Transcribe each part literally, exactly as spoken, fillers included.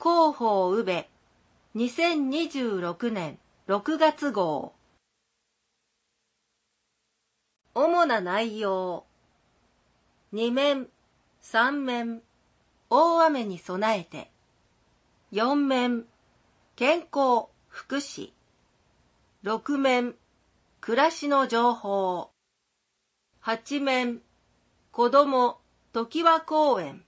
広報宇部にせんにじゅうろくねんろくがつ号。主な内容。に面、さん面、大雨に備えて。よん面、健康、福祉。ろく面、暮らしの情報。はち面、子ども、常盤公園。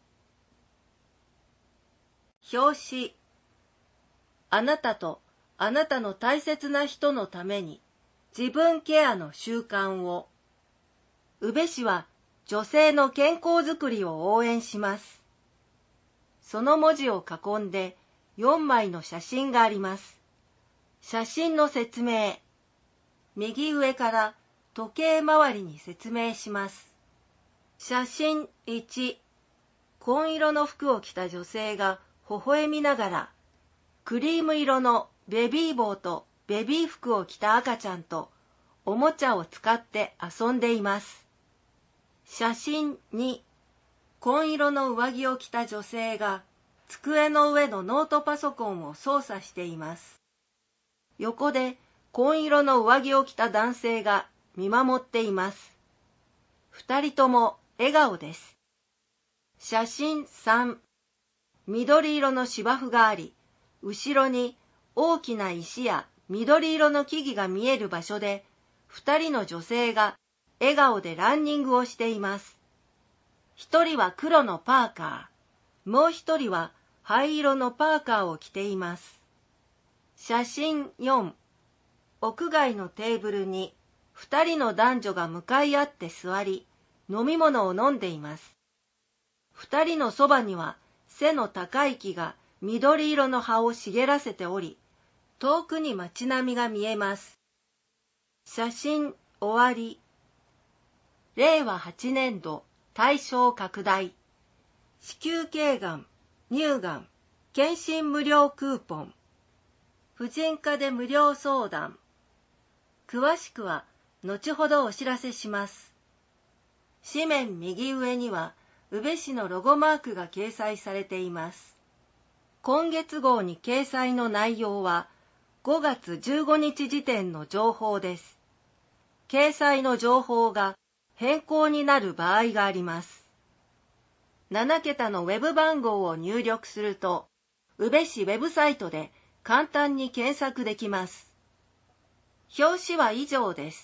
表紙。あなたとあなたの大切な人のために自分ケアの習慣を。宇部市は女性の健康づくりを応援します。その文字を囲んでよんまいの写真があります。写真の説明。右上から時計回りに説明します。写真いち。紺色の服を着た女性が微笑みながら、クリーム色のベビー帽とベビー服を着た赤ちゃんとおもちゃを使って遊んでいます。写真に、紺色の上着を着た女性が机の上のノートパソコンを操作しています。横で紺色の上着を着た男性が見守っています。二人とも笑顔です。写真さん。緑色の芝生があり、後ろに大きな石や緑色の木々が見える場所で、二人の女性が笑顔でランニングをしています。一人は黒のパーカー、もう一人は灰色のパーカーを着ています。写真よん。屋外のテーブルに二人の男女が向かい合って座り、飲み物を飲んでいます。二人のそばには背の高い木が緑色の葉を茂らせており、遠くに街並みが見えます。写真終わり。れいわはちねんど対象拡大。子宮頸がん、乳がん、検診無料クーポン。婦人科で無料相談。詳しくは後ほどお知らせします。紙面右上には宇部市のロゴマークが掲載されています。今月号に掲載の内容はごがつじゅうごにち時点の情報です。掲載の情報が変更になる場合があります。ななけたのウェブ番号を入力すると、宇部市ウェブサイトで簡単に検索できます。表紙は以上です。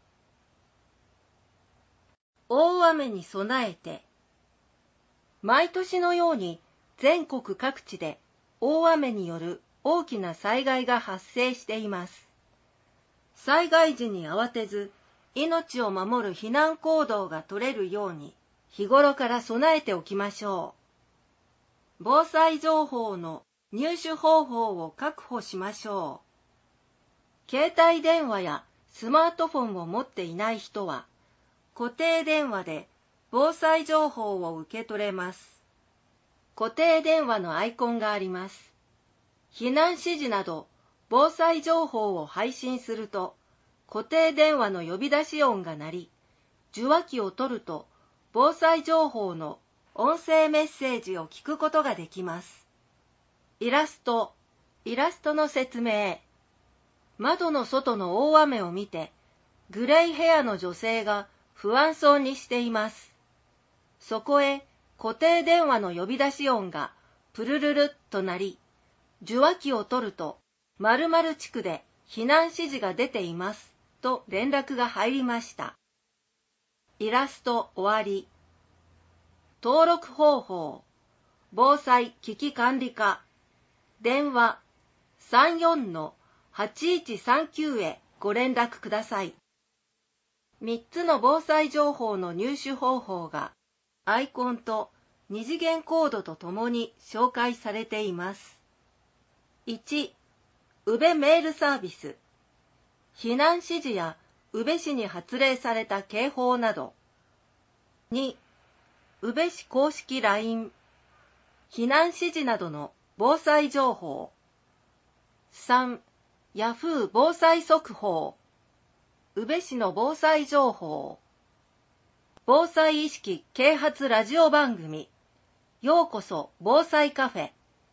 大雨に備えて。毎年のように全国各地で大雨による大きな災害が発生しています。災害時に慌てず命を守る避難行動が取れるように日頃から備えておきましょう。防災情報の入手方法を確保しましょう。携帯電話やスマートフォンを持っていない人は固定電話で防災情報を受け取れます。固定電話のアイコンがあります。避難指示など防災情報を配信すると固定電話の呼び出し音が鳴り、受話器を取ると防災情報の音声メッセージを聞くことができます。イラスト、イラストの説明。窓の外の大雨を見て、グレイヘアの女性が不安そうにしています。そこへ固定電話の呼び出し音がプルルルっと鳴り、受話器を取ると〇〇地区で避難指示が出ていますと連絡が入りました。イラスト終わり。登録方法。防災危機管理課。電話 さんよんのはちいちさんきゅう へご連絡ください。みっつの防災情報の入手方法がアイコンと二次元コードとともに紹介されています。いち、宇部メールサービス。避難指示や宇部市に発令された警報など。に、宇部市公式 ライン。避難指示などの防災情報。さん、ヤフー防災速報。宇部市の防災情報。防災意識啓発ラジオ番組。ようこそ防災カフェ。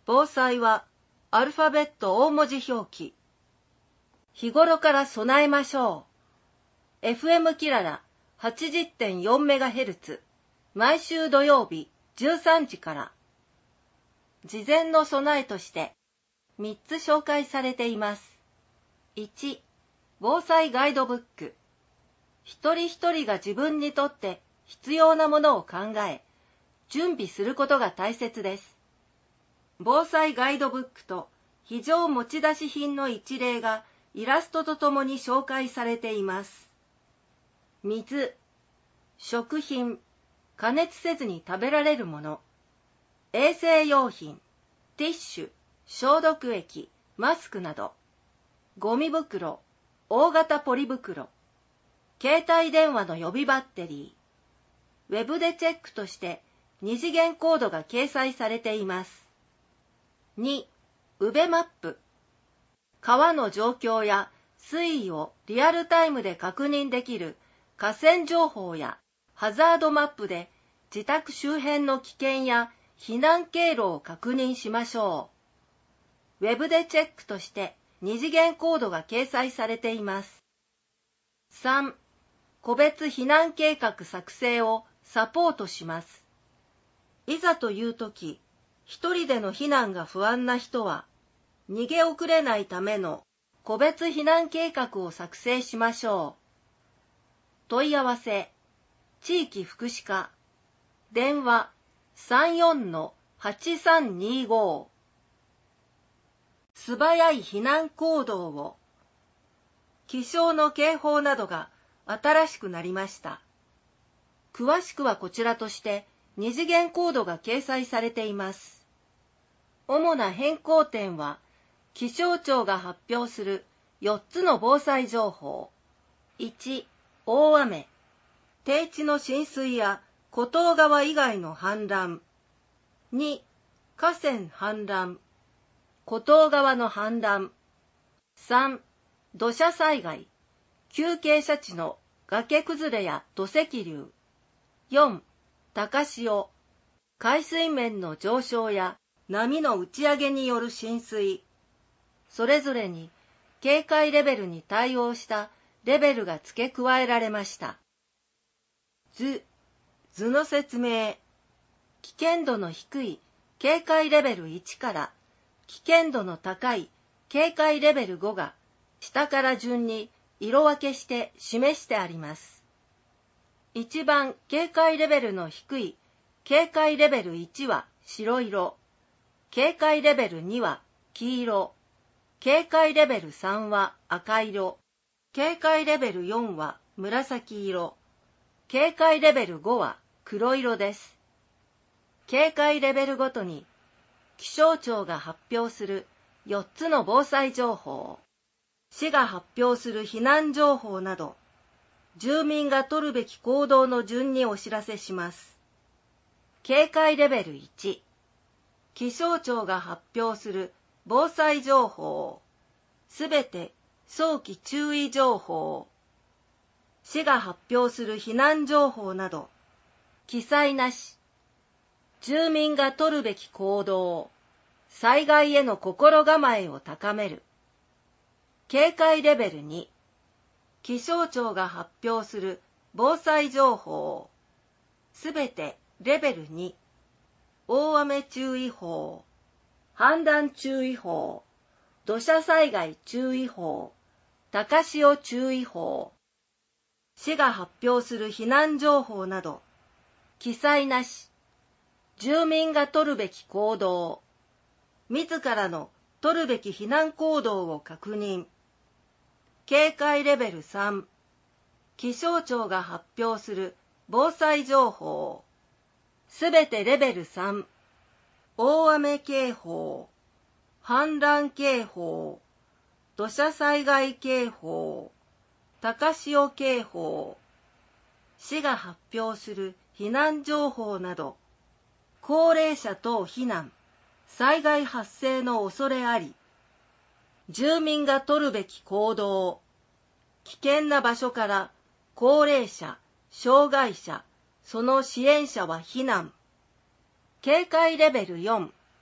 防災はアルファベット大文字表記。日頃から備えましょう。エフエム キララ はちじゅってんよんメガヘルツ、毎週土曜日じゅうさんじから。事前の備えとしてみっつ紹介されています。いち、防災ガイドブック。一人一人が自分にとって必要なものを考え、準備することが大切です。防災ガイドブックと非常持ち出し品の一例がイラストとともに紹介されています。水、食品、加熱せずに食べられるもの、衛生用品、ティッシュ、消毒液、マスクなど、ゴミ袋、大型ポリ袋、携帯電話の予備バッテリー、ウェブでチェックとして二次元コードが掲載されています。に、ウベマップ。川の状況や水位をリアルタイムで確認できる河川情報やハザードマップで自宅周辺の危険や避難経路を確認しましょう。ウェブでチェックとして二次元コードが掲載されています。さん、個別避難計画作成をサポートします。いざというとき、一人での避難が不安な人は、逃げ遅れないための個別避難計画を作成しましょう。問い合わせ、地域福祉課、電話 さんよんのはちさんにご。素早い避難行動を。気象の警報などが新しくなりました。詳しくはこちらとして二次元コードが掲載されています。主な変更点は、気象庁が発表するよっつの防災情報。いち、大雨。低地の浸水や湖東川以外の氾濫。に、河川氾濫。湖東川の氾濫。さん、土砂災害。急傾斜地の崖崩れや土石流。よん、高潮。海水面の上昇や波の打ち上げによる浸水。それぞれに警戒レベルに対応したレベルが付け加えられました。図、図の説明。危険度の低い警戒レベルいちから危険度の高い警戒レベルごが下から順に色分けして示してあります。一番警戒レベルの低い警戒レベルいちは白色、警戒レベルには黄色、警戒レベルさんは赤色、警戒レベルよんは紫色、警戒レベルごは黒色です。警戒レベルごとに気象庁が発表するよっつの防災情報、市が発表する避難情報など、住民が取るべき行動の順にお知らせします。警戒レベルいち、気象庁が発表する防災情報、すべて早期注意情報、市が発表する避難情報など、記載なし、住民が取るべき行動、災害への心構えを高める。警戒レベルに、気象庁が発表する防災情報、すべてレベルに、大雨注意報、氾濫注意報、土砂災害注意報、高潮注意報、市が発表する避難情報など、記載なし、住民が取るべき行動、自らの取るべき避難行動を確認。警戒レベルさん、気象庁が発表する防災情報、すべてレベルさん、大雨警報、氾濫警報、土砂災害警報、高潮警報、市が発表する避難情報など、高齢者等避難、災害発生の恐れあり、住民が取るべき行動、危険な場所から高齢者、障害者、その支援者は避難。警戒レベルよん、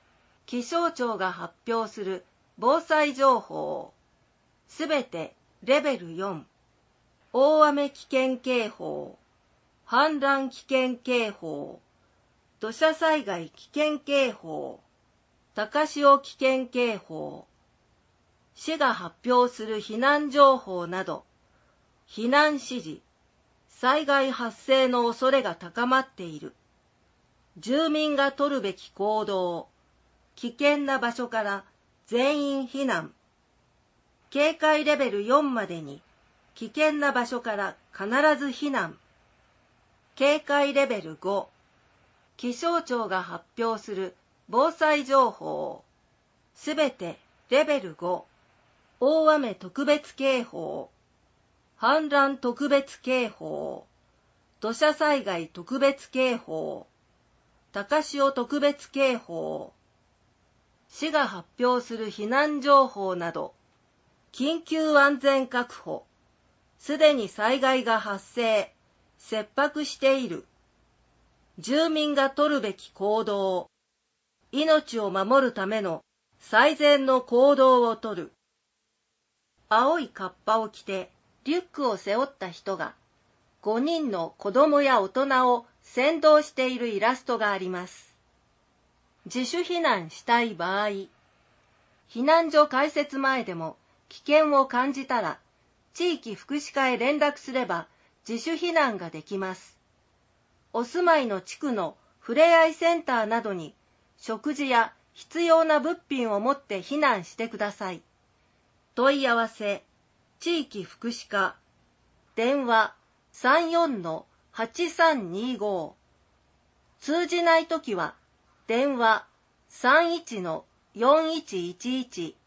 気象庁が発表する防災情報、すべてレベルよん、大雨危険警報、氾濫危険警報、土砂災害危険警報、高潮危険警報、市が発表する避難情報など、避難指示、災害発生の恐れが高まっている。住民が取るべき行動、危険な場所から全員避難。警戒レベルよんまでに危険な場所から必ず避難。警戒レベルご、気象庁が発表する防災情報、すべてレベルご、大雨特別警報、氾濫特別警報、土砂災害特別警報、高潮特別警報、市が発表する避難情報など、緊急安全確保、すでに災害が発生、切迫している。住民が取るべき行動、命を守るための最善の行動をとる。青いカッパを着てリュックを背負った人がごにんの子供や大人を先導しているイラストがあります。自主避難したい場合、避難所開設前でも危険を感じたら地域福祉課へ連絡すれば自主避難ができます。お住まいの地区のふれあいセンターなどに食事や必要な物品を持って避難してください。問い合わせ、地域福祉課、電話 さんよんのはちさんにご、通じないときは電話 さんいちのよんいちいちいち。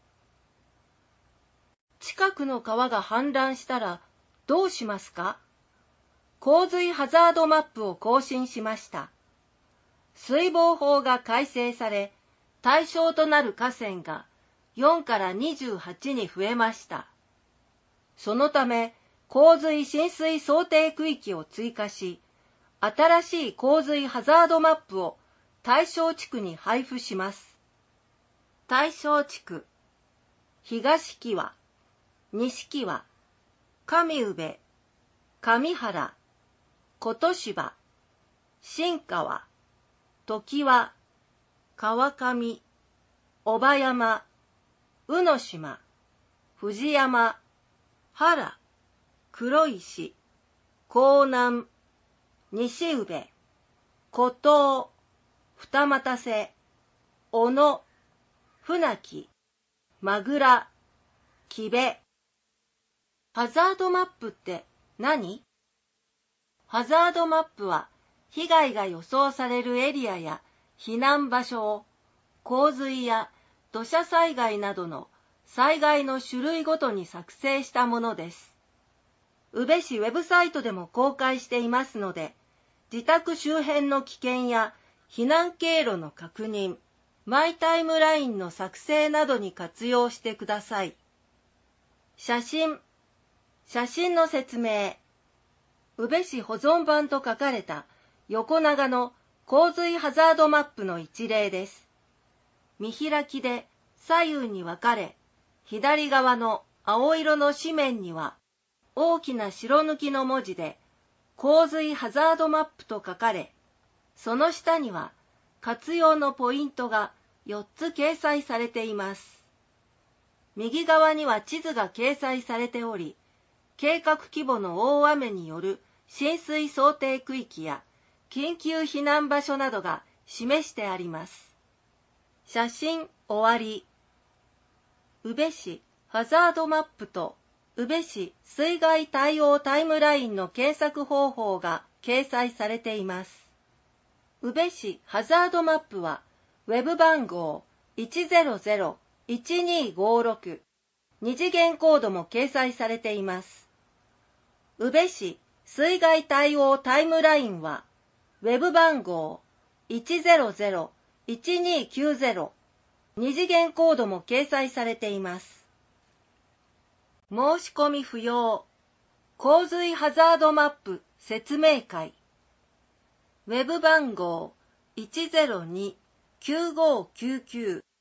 近くの川が氾濫したらどうしますか？洪水ハザードマップを更新しました。水防法が改正され、対象となる河川がよんからにじゅうはちに増えました。そのため、洪水浸水想定区域を追加し、新しい洪水ハザードマップを対象地区に配布します。対象地区、東木和、西木和、上宇部、上原、琴芝、新川、常盤、川上、小葉山、宇野島、藤山、原、黒石、江南、西宇部、古東、二俣瀬、小野、船木、まぐら、木部。ハザードマップって何？ハザードマップは被害が予想されるエリアや避難場所を洪水や土砂災害などの災害の種類ごとに作成したものです。宇部市ウェブサイトでも公開していますので、自宅周辺の危険や避難経路の確認、マイタイムラインの作成などに活用してください。写真、写真の説明。宇部市保存版と書かれた横長の洪水ハザードマップの一例です。見開きで左右に分かれ、左側の青色の紙面には大きな白抜きの文字で洪水ハザードマップと書かれ、その下には活用のポイントがよっつ掲載されています。右側には地図が掲載されており、計画規模の大雨による浸水想定区域や緊急避難場所などが示してあります。写真終わり。宇部市ハザードマップと宇部市水害対応タイムラインの検索方法が掲載されています。宇部市ハザードマップはウェブ番号 いちゼロゼロいちにーごーろく、二次元コードも掲載されています。宇部市水害対応タイムラインはウェブ番号 いちゼロゼロいちにーきゅうゼロ、二次元コードも掲載されています。申し込み不要。洪水ハザードマップ説明会。ウェブ番号 いちゼロにきゅうごきゅうきゅう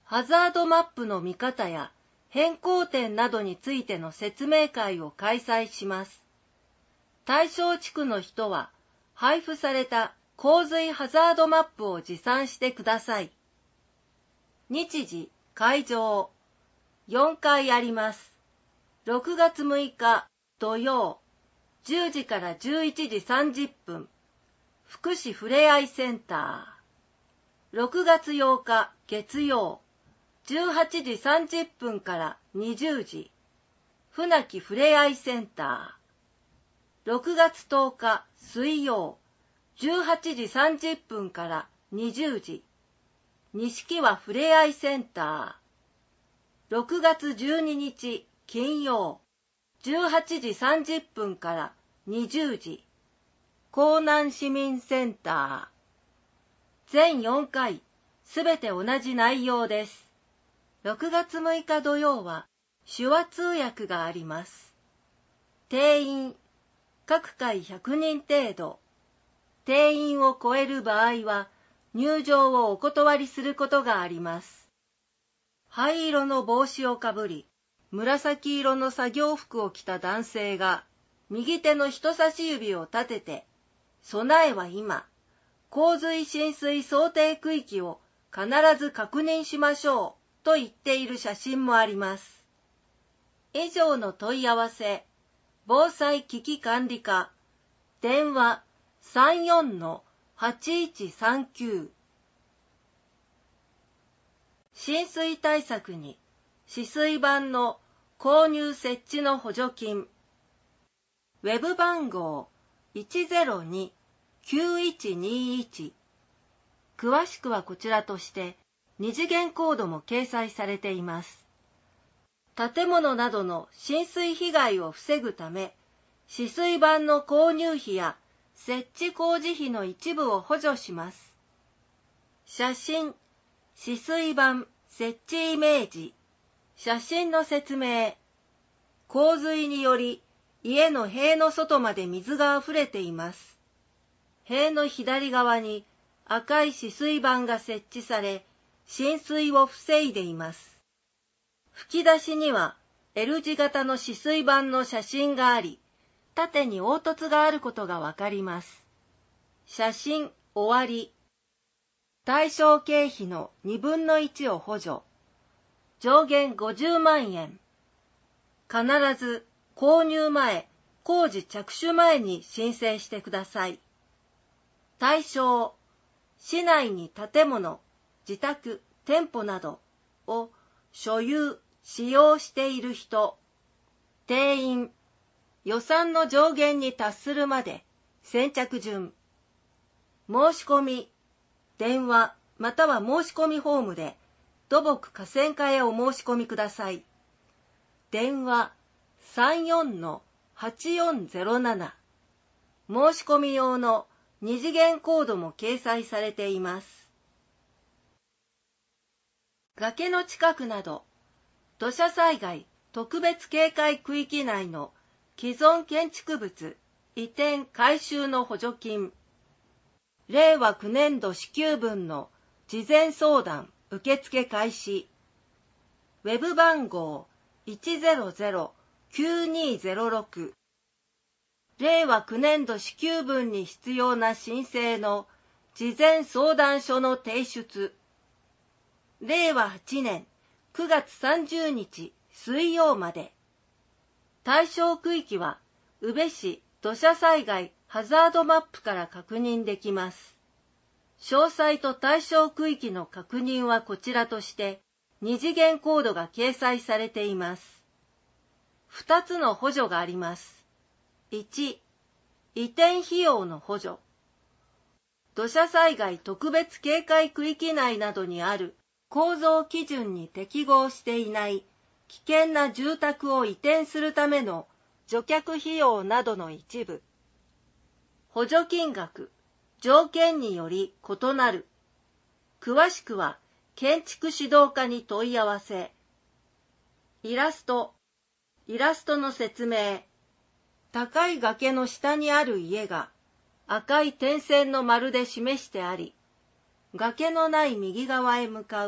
ハザードマップの見方や変更点などについての説明会を開催します。対象地区の人は配布された洪水ハザードマップを持参してください。日時、会場、よんかいあります。ろくがつむいか土曜、じゅうじからじゅういちじさんじゅっぷん、福祉ふれあいセンター。ろくがつようか月曜、じゅうはちじさんじゅっぷんからにじゅうじ、船木ふれあいセンター。ろくがつとおか水曜、じゅうはちじさんじゅっぷんからにじゅうじ、錦和ふれあいセンター。ろくがつじゅうににち金曜、じゅうはちじさんじゅっぷんからにじゅうじ、江南市民センター。全よんかい、すべて同じ内容です。ろくがつむいか土曜は手話通訳があります。定員、各回ひゃくにん程度。定員を超える場合は入場をお断りすることがあります。灰色の帽子をかぶり、紫色の作業服を着た男性が右手の人差し指を立てて、備えは今、洪水浸水想定区域を必ず確認しましょうと言っている写真もあります。以上の問い合わせ、防災危機管理課、電話 さんよんのはちいちさんきゅう。浸水対策に止水板の購入設置の補助金。ウェブ番号 いちゼロにきゅういちにいち。詳しくはこちらとして二次元コードも掲載されています。建物などの浸水被害を防ぐため、止水板の購入費や設置工事費の一部を補助します。写真、止水板設置イメージ、写真の説明。洪水により家の塀の外まで水があふれています。塀の左側に赤い止水板が設置され、浸水を防いでいます。吹き出しには L 字型の止水板の写真があり、縦に凹凸があることがわかります。写真終わり。対象経費のにぶんのいちを補助。上限ごじゅうまんえん。必ず購入前、工事着手前に申請してください。対象、市内に建物、自宅、店舗などを所有、使用している人。定員、予算の上限に達するまで先着順。申し込み、電話または申し込みフォームで土木河川課へお申し込みください。電話 さんよんのはちよんゼロなな。申し込み用の二次元コードも掲載されています。崖の近くなど土砂災害特別警戒区域内の既存建築物移転改修の補助金。れいわきゅうねんど支給分の事前相談受付開始。ウェブ番号 いちゼロゼロきゅうにゼロろく。れいわきゅうねんど支給分に必要な申請の事前相談書の提出。れいわはちねんくがつさんじゅうにち水曜まで。対象区域は宇部市土砂災害ハザードマップから確認できます。詳細と対象区域の確認はこちらとして二次元コードが掲載されています。ふたつの補助があります。いち、移転費用の補助。土砂災害特別警戒区域内などにある構造基準に適合していない危険な住宅を移転するための除却費用などの一部。補助金額、条件により異なる。詳しくは建築指導課に問い合わせ。イラスト、イラストの説明。高い崖の下にある家が赤い点線の丸で示してあり、崖のない右側へ向かう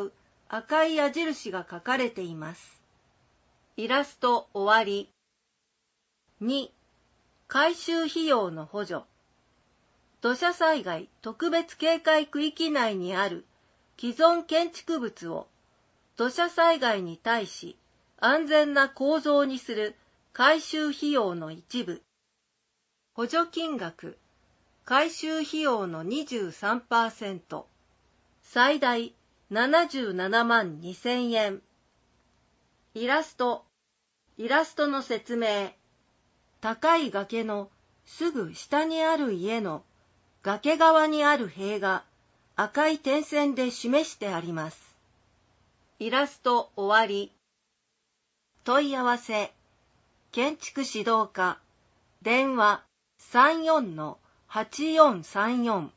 赤い矢印が書かれています。イラスト終わり。に、改修費用の補助。土砂災害特別警戒区域内にある既存建築物を土砂災害に対し安全な構造にする改修費用の一部。補助金額、改修費用の にじゅうさんパーセント、最大ななじゅうななまんにせんえん。イラスト、イラストの説明。高い崖のすぐ下にある家の崖側にある塀が赤い点線で示してあります。イラスト終わり。問い合わせ、建築指導課、電話 さんよんのはちよんさんよん。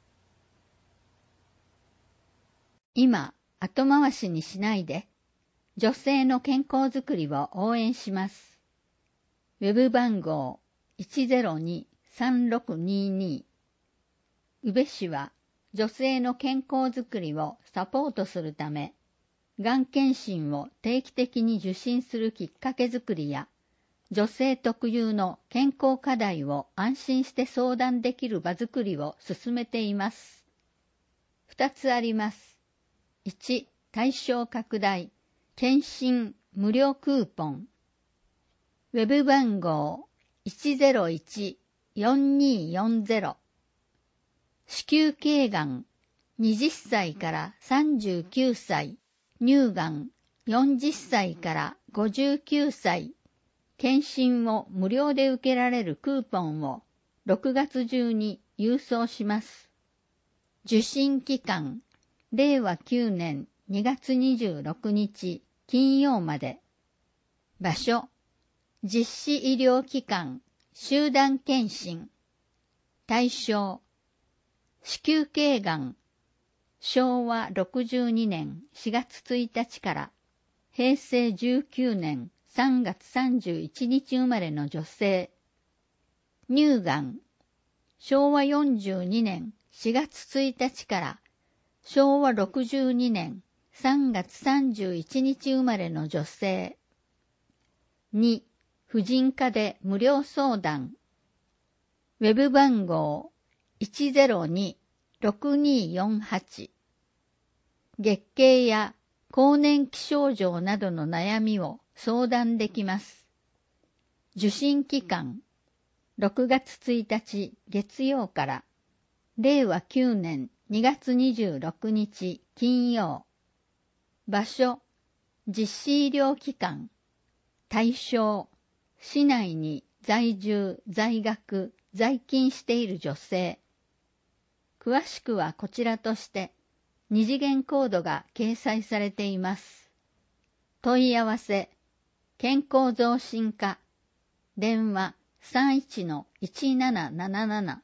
今、後回しにしないで、女性の健康づくりを応援します。ウェブ番号 いちゼロにさんろくにに。宇部市は女性の健康づくりをサポートするため、がん検診を定期的に受診するきっかけづくりや、女性特有の健康課題を安心して相談できる場づくりを進めています。二つあります。いち、対象拡大、検診無料クーポン。ウェブ番号 いちゼロいちよんにーよんゼロ。子宮頸がんはたちからさんじゅうきゅうさい、乳がんよんじゅっさいからごじゅうきゅうさい、検診を無料で受けられるクーポンをろくがつ中に郵送します。受診期間、れいわきゅうねんにがつにじゅうろくにち金曜まで。場所、実施医療機関、集団検診。対象、子宮頸がん、しょうわろくじゅうにねんしがつついたちからへいせいじゅうきゅうねんさんがつさんじゅういちにち生まれの女性。乳がん、しょうわよんじゅうにねんしがつついたちからしょうわろくじゅうにねんさんがつさんじゅういちにち生まれの女性。に、婦人科で無料相談。ウェブ番号 いちゼロにろくにーよんはち。月経や更年期症状などの悩みを相談できます。受診期間、ろくがつついたち月曜かられいわきゅうねんにがつにじゅうろくにち金曜。場所、実施医療機関。対象、市内に在住、在学、在勤している女性。詳しくはこちらとして二次元コードが掲載されています。問い合わせ、健康増進課、電話 さんいちのいちなななななな。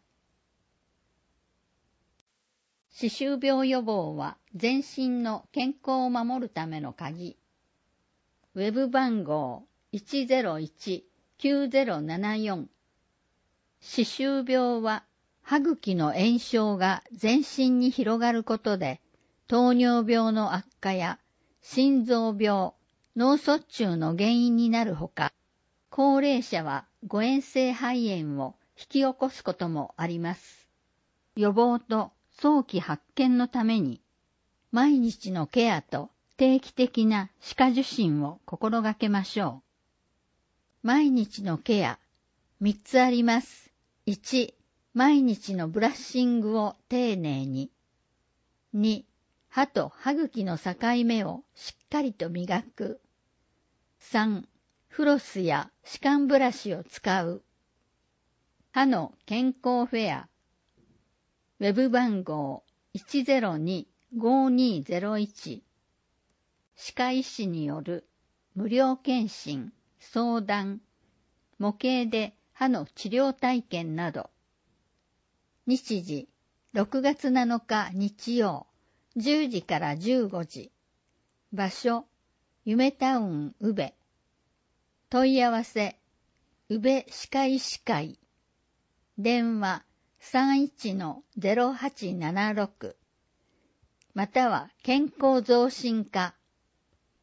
歯周病予防は全身の健康を守るための鍵。ウェブ番号 いちゼロいちきゅうゼロななよん。歯周病は歯茎の炎症が全身に広がることで、糖尿病の悪化や心臓病、脳卒中の原因になるほか、高齢者は誤嚥性肺炎を引き起こすこともあります。予防と早期発見のために、毎日のケアと定期的な歯科受診を心がけましょう。毎日のケア、みっつあります。いち、毎日のブラッシングを丁寧に。に、歯と歯茎の境目をしっかりと磨く。さん、フロスや歯間ブラシを使う。歯の健康フェア。ウェブ番号 いちゼロにごにゼロいち。歯科医師による無料検診、相談、模型で歯の治療体験など。日時、ろくがつなのか日曜、じゅうじからじゅうごじ。場所、夢タウン宇部。問い合わせ、宇部歯科医師会。電話 さんいちのゼロはちななろく。または健康増進課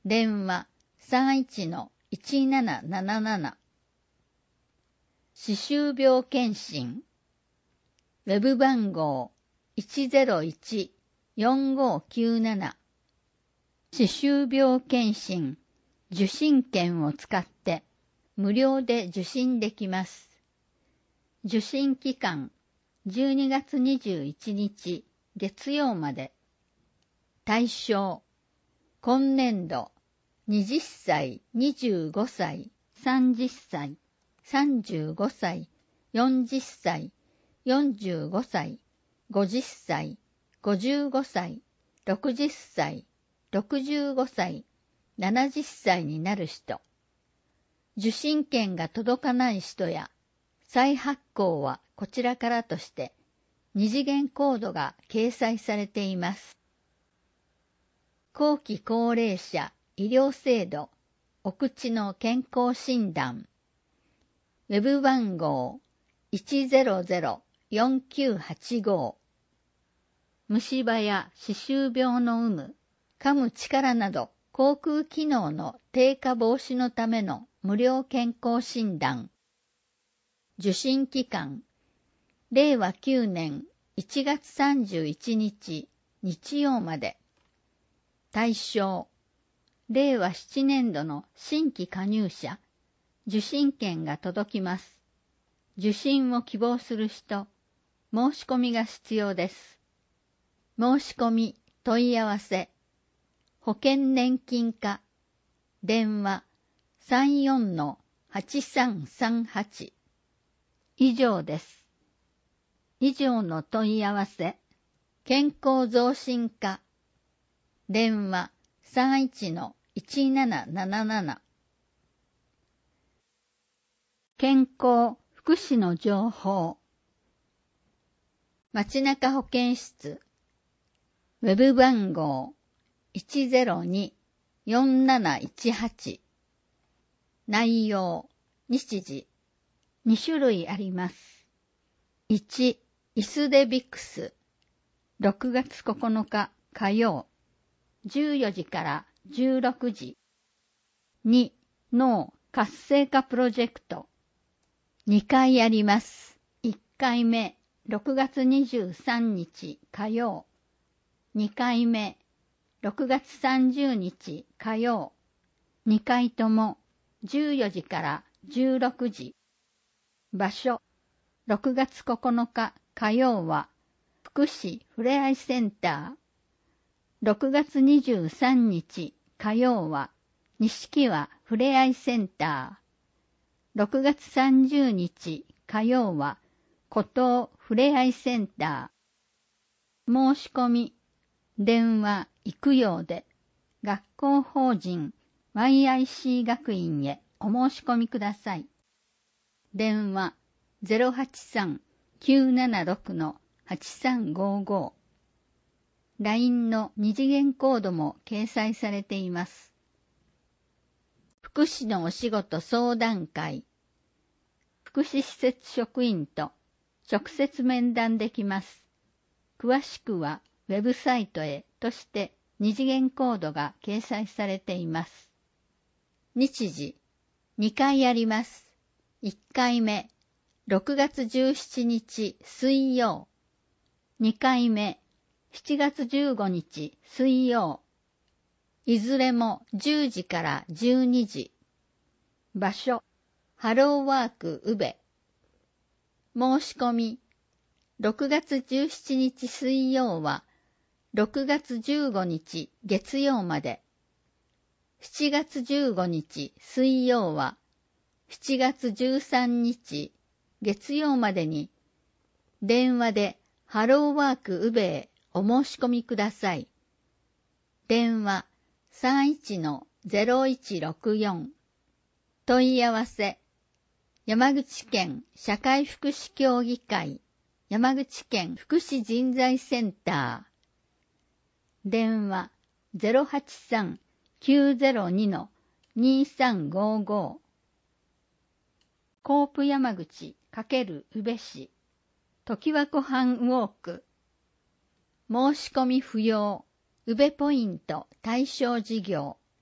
電話 さんいちのいちなななななな。歯周病検診。ウェブ番号 いちゼロいちよんごきゅうなな。歯周病検診受診券を使って無料で受診できます。受診期間じゅうにがつにじゅういちにち月曜まで。対象今年度はたち、にじゅうごさい、さんじゅっさい、さんじゅうごさい、よんじゅっさい、よんじゅうごさい、ごじゅっさい、ごじゅうごさい、ろくじゅっさい、ろくじゅうごさい、ななじゅっさいになる人。受診券が届かない人や再発行はこちらからとして二次元コードが掲載されています。後期高齢者医療制度お口の健康診断。ウェブ番号 いちゼロゼロよんきゅうはちご。虫歯や歯周病の有無、噛む力など口腔機能の低下防止のための無料健康診断。受診期間れいわきゅうねんいちがつさんじゅういちにち日曜まで。対象れいわななねんどの新規加入者。受診券が届きます。受診を希望する人、申し込みが必要です。申し込み、問い合わせ、保険年金課、電話 さんよんのはちさんさんはち。以上です。以上の問い合わせ、健康増進課、電話 さんいちのいちなななななな。健康福祉の情報。街中保健室。ウェブ番号 いちゼロによんなないちはち。内容、日時、に種類あります。いち、イスデビクス。ろくがつここのか火曜、じゅうよじからじゅうろくじ。に、脳活性化プロジェクト。にかいあります。いっかいめ、ろくがつにじゅうさんにち火曜。にかいめ、ろくがつさんじゅうにち火曜。にかいともじゅうよじからじゅうろくじ。場所、ろくがつここのか火曜は福祉ふれあいセンター。ろくがつにじゅうさんにち火曜は錦和ふれあいセンター。ろくがつさんじゅうにち火曜は湖東ふれあいセンター。申し込み、電話行くようで、学校法人 ワイアイシー 学院へお申し込みください。電話 ゼロはちさんきゅうななろくのはちさんごご。ライン の二次元コードも掲載されています。福祉のお仕事相談会。福祉施設職員と直接面談できます。詳しくはウェブサイトへとして二次元コードが掲載されています。日時、にかいあります。いっかいめ、ろくがつじゅうしちにち水曜。にかいめ、しちがつじゅうごにち水曜。いずれもじゅうじからじゅうにじ。場所、ハローワーク宇部。申し込み、ろくがつじゅうしちにち水曜はろくがつじゅうごにち月曜まで。しちがつじゅうごにち水曜はしちがつじゅうさんにち月曜までに電話でハローワーク宇部へお申し込みください。電話 さんいちのゼロいちろくよん。問い合わせ、山口県社会福祉協議会山口県福祉人材センター。電話 ゼロはちさんきゅうゼロにのにさんごご。コープ山口×宇部市常盤湖畔ウォーク。申し込み不要宇部ポイント対象事業。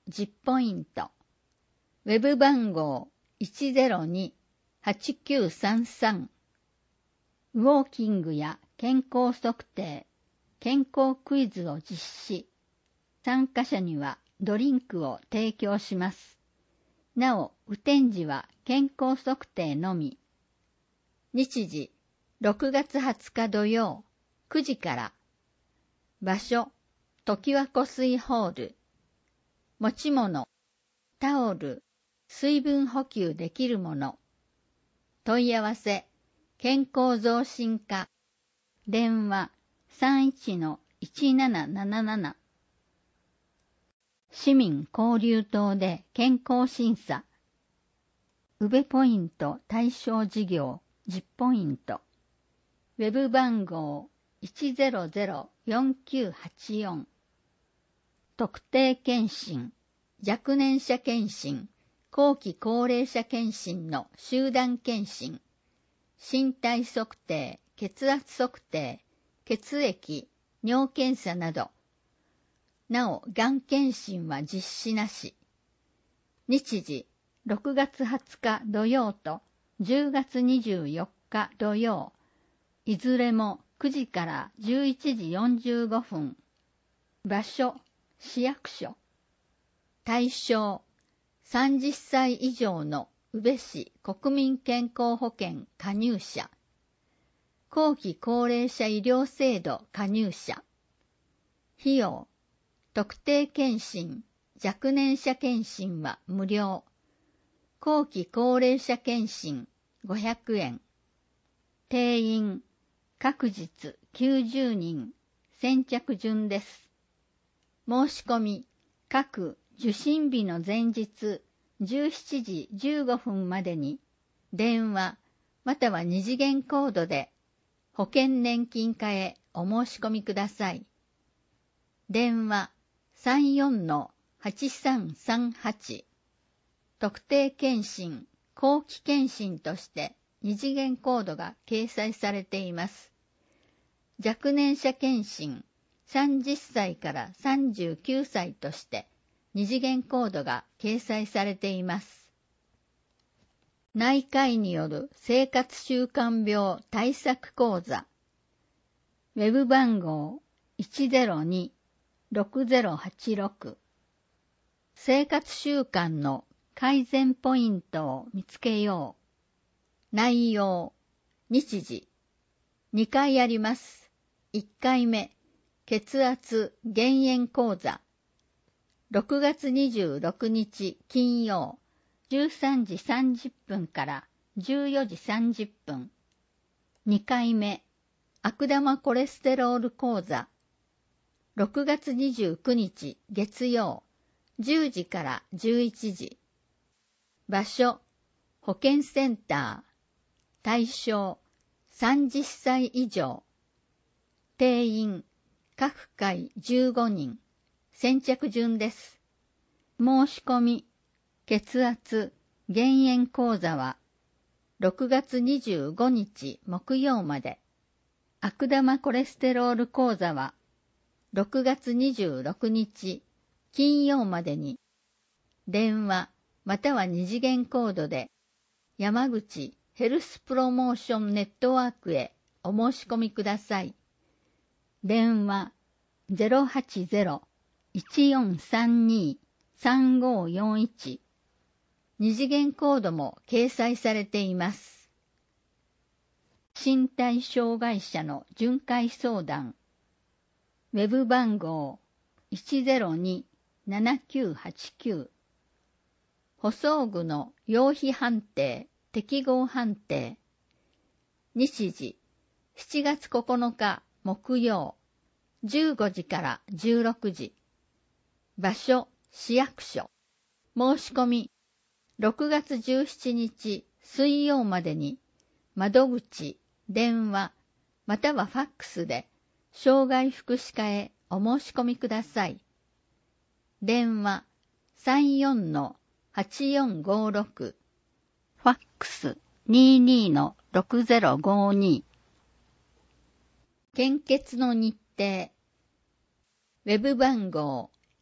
じゅっポイント。ウェブ番号 いちゼロに はちきゅうさんさん。ウォーキングや健康測定、健康クイズを実施。参加者にはドリンクを提供します。なお、雨天時は健康測定のみ。日時、ろくがつはつか土曜、くじから。場所、常盤湖水ホール。持ち物、タオル、水分補給できるもの。問い合わせ、健康増進課。電話 さんいちのいちなななななな。市民交流棟で健康審査。宇部ポイント対象事業じゅっポイント。ウェブ番号 いちゼロゼロよんきゅうはちよん。特定健診、若年者健診、後期高齢者健診の集団健診、身体測定、血圧測定、血液、尿検査など。なお、がん検診は実施なし。日時、ろくがつはつか土曜とじゅうがつにじゅうよっか土曜。いずれもくじからじゅういちじよんじゅうごふん。場所、市役所。対象、さんじゅっさい以上の宇部市国民健康保険加入者。後期高齢者医療制度加入者。費用、特定健診、若年者健診は無料。後期高齢者健診ごひゃくえん。定員、各日きゅうじゅうにん、先着順です。申し込み、各受診日の前日じゅうしちじじゅうごふんまでに、電話または二次元コードで保険年金課へお申し込みください。電話 さんよんのはちさんさんはち。特定健診、後期健診として二次元コードが掲載されています。若年者健診、さんじゅっさいからさんじゅうきゅうさいとして二次元コードが掲載されています。内科医による生活習慣病対策講座。ウェブ番号 いちゼロに ろくゼロはちろく。生活習慣の改善ポイントを見つけよう。内容、日時、にかいあります。いっかいめ、血圧減塩講座。ろくがつにじゅうろくにち金曜、じゅうさんじさんじゅっぷんからじゅうよじさんじゅっぷん。にかいめ、悪玉コレステロール講座。ろくがつにじゅうくにち月曜、じゅうじからじゅういちじ。場所、保健センター。対象、さんじゅっさい以上。定員、各回じゅうごにん。先着順です。申し込み、血圧、減塩講座は、ろくがつにじゅうごにち木曜まで。悪玉コレステロール講座は、ろくがつにじゅうろくにち金曜までに、電話または二次元コードで、山口ヘルスプロモーションネットワークへお申し込みください。電話 ゼロはちゼロ いちよんさんに さんごよんいち。二次元コードも掲載されています。身体障害者の巡回相談。ウェブ番号 いちゼロに ななきゅうはちきゅう。補装具の用費判定、適合判定。日時、しちがつここのか木曜、じゅうごじからじゅうろくじ。場所、市役所。申し込み、ろくがつじゅうしちにち水曜までに、窓口、電話、またはファックスで、障害福祉課へお申し込みください。電話 さんよんのはちよんごろく。ファックス にじゅうにのろくゼロごに。献血の日程。ウェブ番号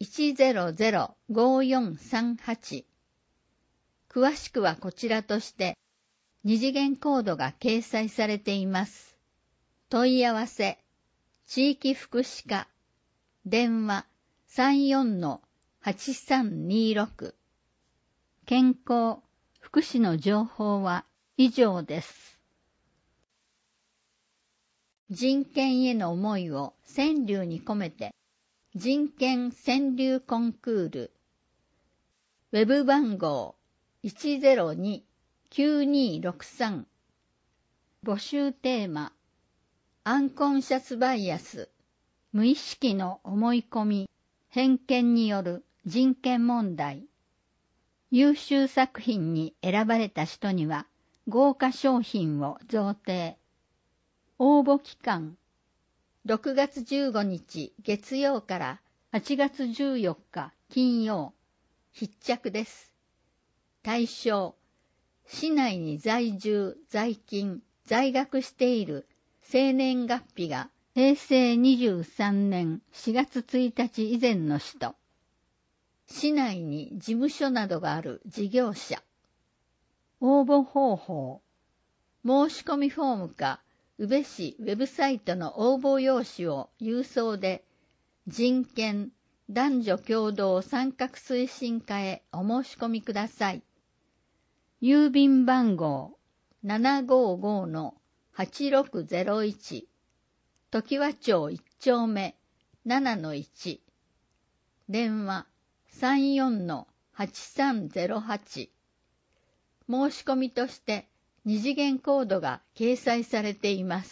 いちゼロゼロ ごよんさんはち。詳しくはこちらとして二次元コードが掲載されています。問い合わせ、地域福祉課、電話 さんよんのはちさんにろく。健康、福祉の情報は以上です。人権への思いを川柳に込めて、人権川柳コンクール。ウェブ番号 いちゼロに きゅうにろくさん。募集テーマ、アンコンシャスバイアス、無意識の思い込み、偏見による人権問題。優秀作品に選ばれた人には豪華商品を贈呈。応募期間、ろくがつじゅうごにち月曜からはちがつじゅうよっか金曜。必着です。対象、市内に在住、在勤、在学している生年月日がへいせいにじゅうさんねんしがつついたち以前の人。市内に事務所などがある事業者。応募方法。申し込みフォームか、宇部市ウェブサイトの応募用紙を郵送で、人権、男女共同参画推進課へお申し込みください。郵便番号 ななごーごーのはちろくゼロいち、常盤町いっ丁目 ななのいち。電話さんよんのはちさんゼロはち。申し込みとして二次元コードが掲載されています。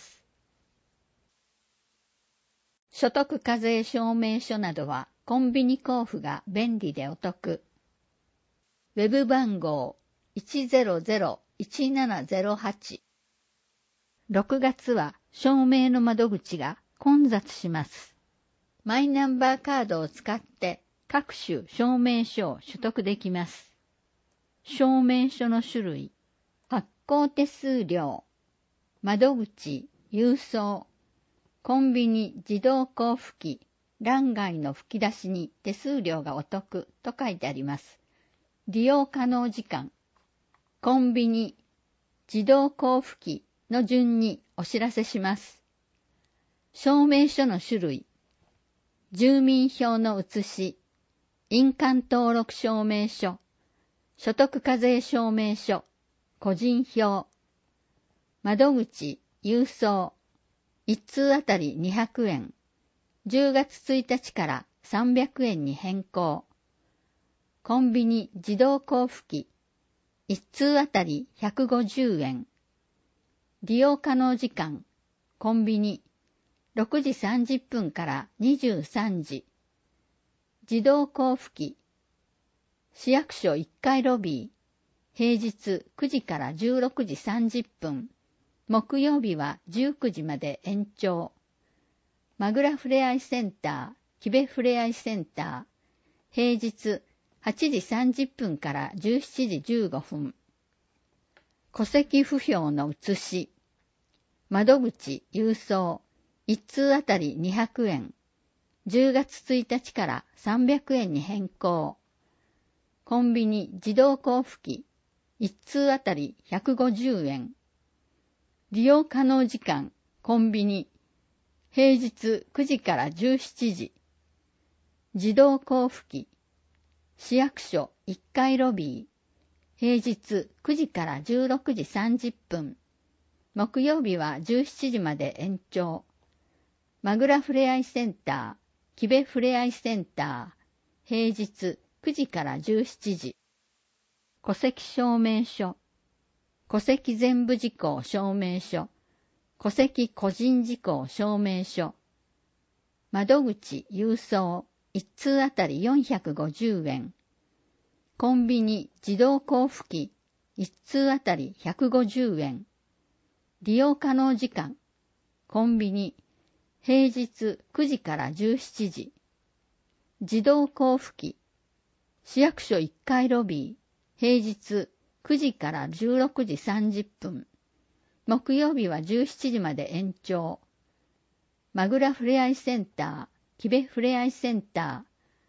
所得課税証明書などはコンビニ交付が便利でお得。ウェブ番号 いちゼロゼロ いちななゼロはち。ろくがつは証明の窓口が混雑します。マイナンバーカードを使って各種証明書を取得できます。証明書の種類、発行手数料、窓口、郵送、コンビニ自動交付機、欄外の吹き出しに手数料がお得と書いてあります。利用可能時間、コンビニ自動交付機の順にお知らせします。証明書の種類、住民票の写し、印鑑登録証明書、所得課税証明書、個人票、窓口、郵送、一通あたりにひゃくえん、じゅうがつついたちからさんびゃくえんに変更、コンビニ自動交付機、一通あたりひゃくごじゅうえん、利用可能時間、コンビニ、ろくじさんじゅっぷんからにじゅうさんじ、自動交付機、市役所いっかいロビー、平日くじからじゅうろくじさんじゅっぷん、木曜日はじゅうくじまで延長。まぐらふれあいセンター、きべふれあいセンター、平日はちじさんじゅっぷんからじゅうしちじじゅうごふん。戸籍不評の写し、窓口、郵送、一通あたりにひゃくえん、じゅうがつついたちからさんびゃくえんに変更。コンビニ自動交付機、一通あたりひゃくごじゅうえん。利用可能時間、コンビニ、平日くじからじゅうしちじ。自動交付機、市役所いっかいロビー、平日くじからじゅうろくじさんじゅっぷん。木曜日はじゅうしちじまで延長。まぐらふれあいセンター、きべふれあいセンター、平日くじからじゅうしちじ。戸籍証明書、戸籍全部事項証明書、戸籍個人事項証明書、窓口郵送一通あたりよんひゃくごじゅうえん、コンビニ自動交付機一通あたりひゃくごじゅうえん、利用可能時間、コンビニ平日くじからじゅうしちじ、自動交付機、市役所いっかいロビー、平日くじからじゅうろくじさんじゅっぷん、木曜日はじゅうしちじまで延長。まぐらふれあいセンター、きべふれあいセンター、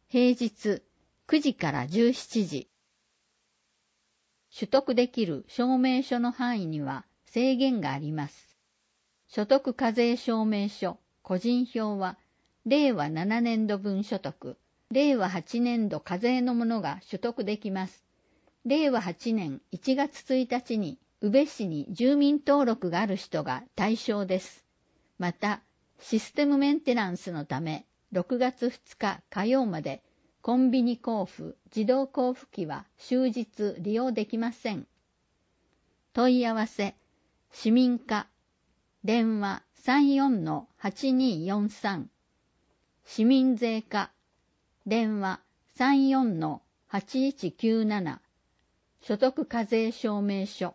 平日くじからじゅうしちじ。取得できる証明書の範囲には制限があります。所得課税証明書、個人票は、れいわななねんどぶん所得、れいわはちねんど課税のものが取得できます。れいわはちねんいちがつついたちに宇部市に住民登録がある人が対象です。また、システムメンテナンスのため、ろくがつふつか火曜までコンビニ交付、自動交付機は終日利用できません。問い合わせ、市民課、電話 さんよんのはちにーよんさん、市民税課、電話 さんよんのはちいちきゅうなな、所得課税証明書。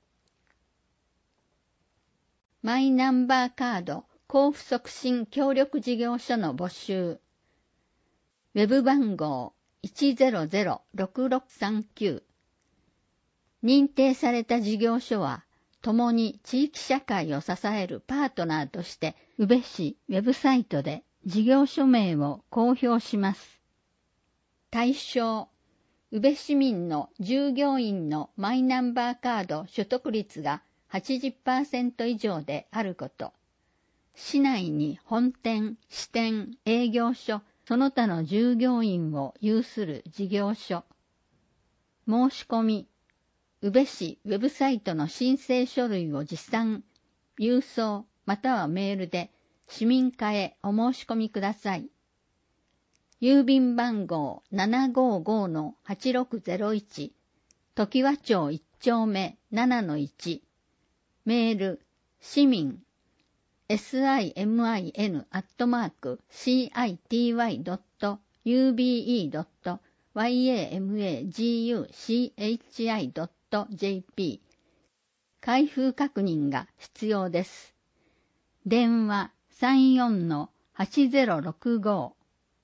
マイナンバーカード交付促進協力事業所の募集。ウェブ番号 いちゼロゼロろくろくさんきゅう。認定された事業所は、共に地域社会を支えるパートナーとして、宇部市ウェブサイトで事業所名を公表します。対象、宇部市民の従業員のマイナンバーカード取得率が はちじゅっパーセント 以上であること。市内に本店、支店、営業所、その他の従業員を有する事業所。申し込み、宇部市ウェブサイトの申請書類を持参、郵送またはメールで市民課へお申し込みください。郵便番号 ななごーごーのはちろくゼロいち、常盤町いっちょうめ ななのいち、メール、市民、シミン アットマーク シーアイティーワイ ドット ユービーイー ドット ワイエーエムエージーユーシーエイチアイ ドット ジェーピー。開封確認が必要です。電話 さんよんのはちゼロろくご。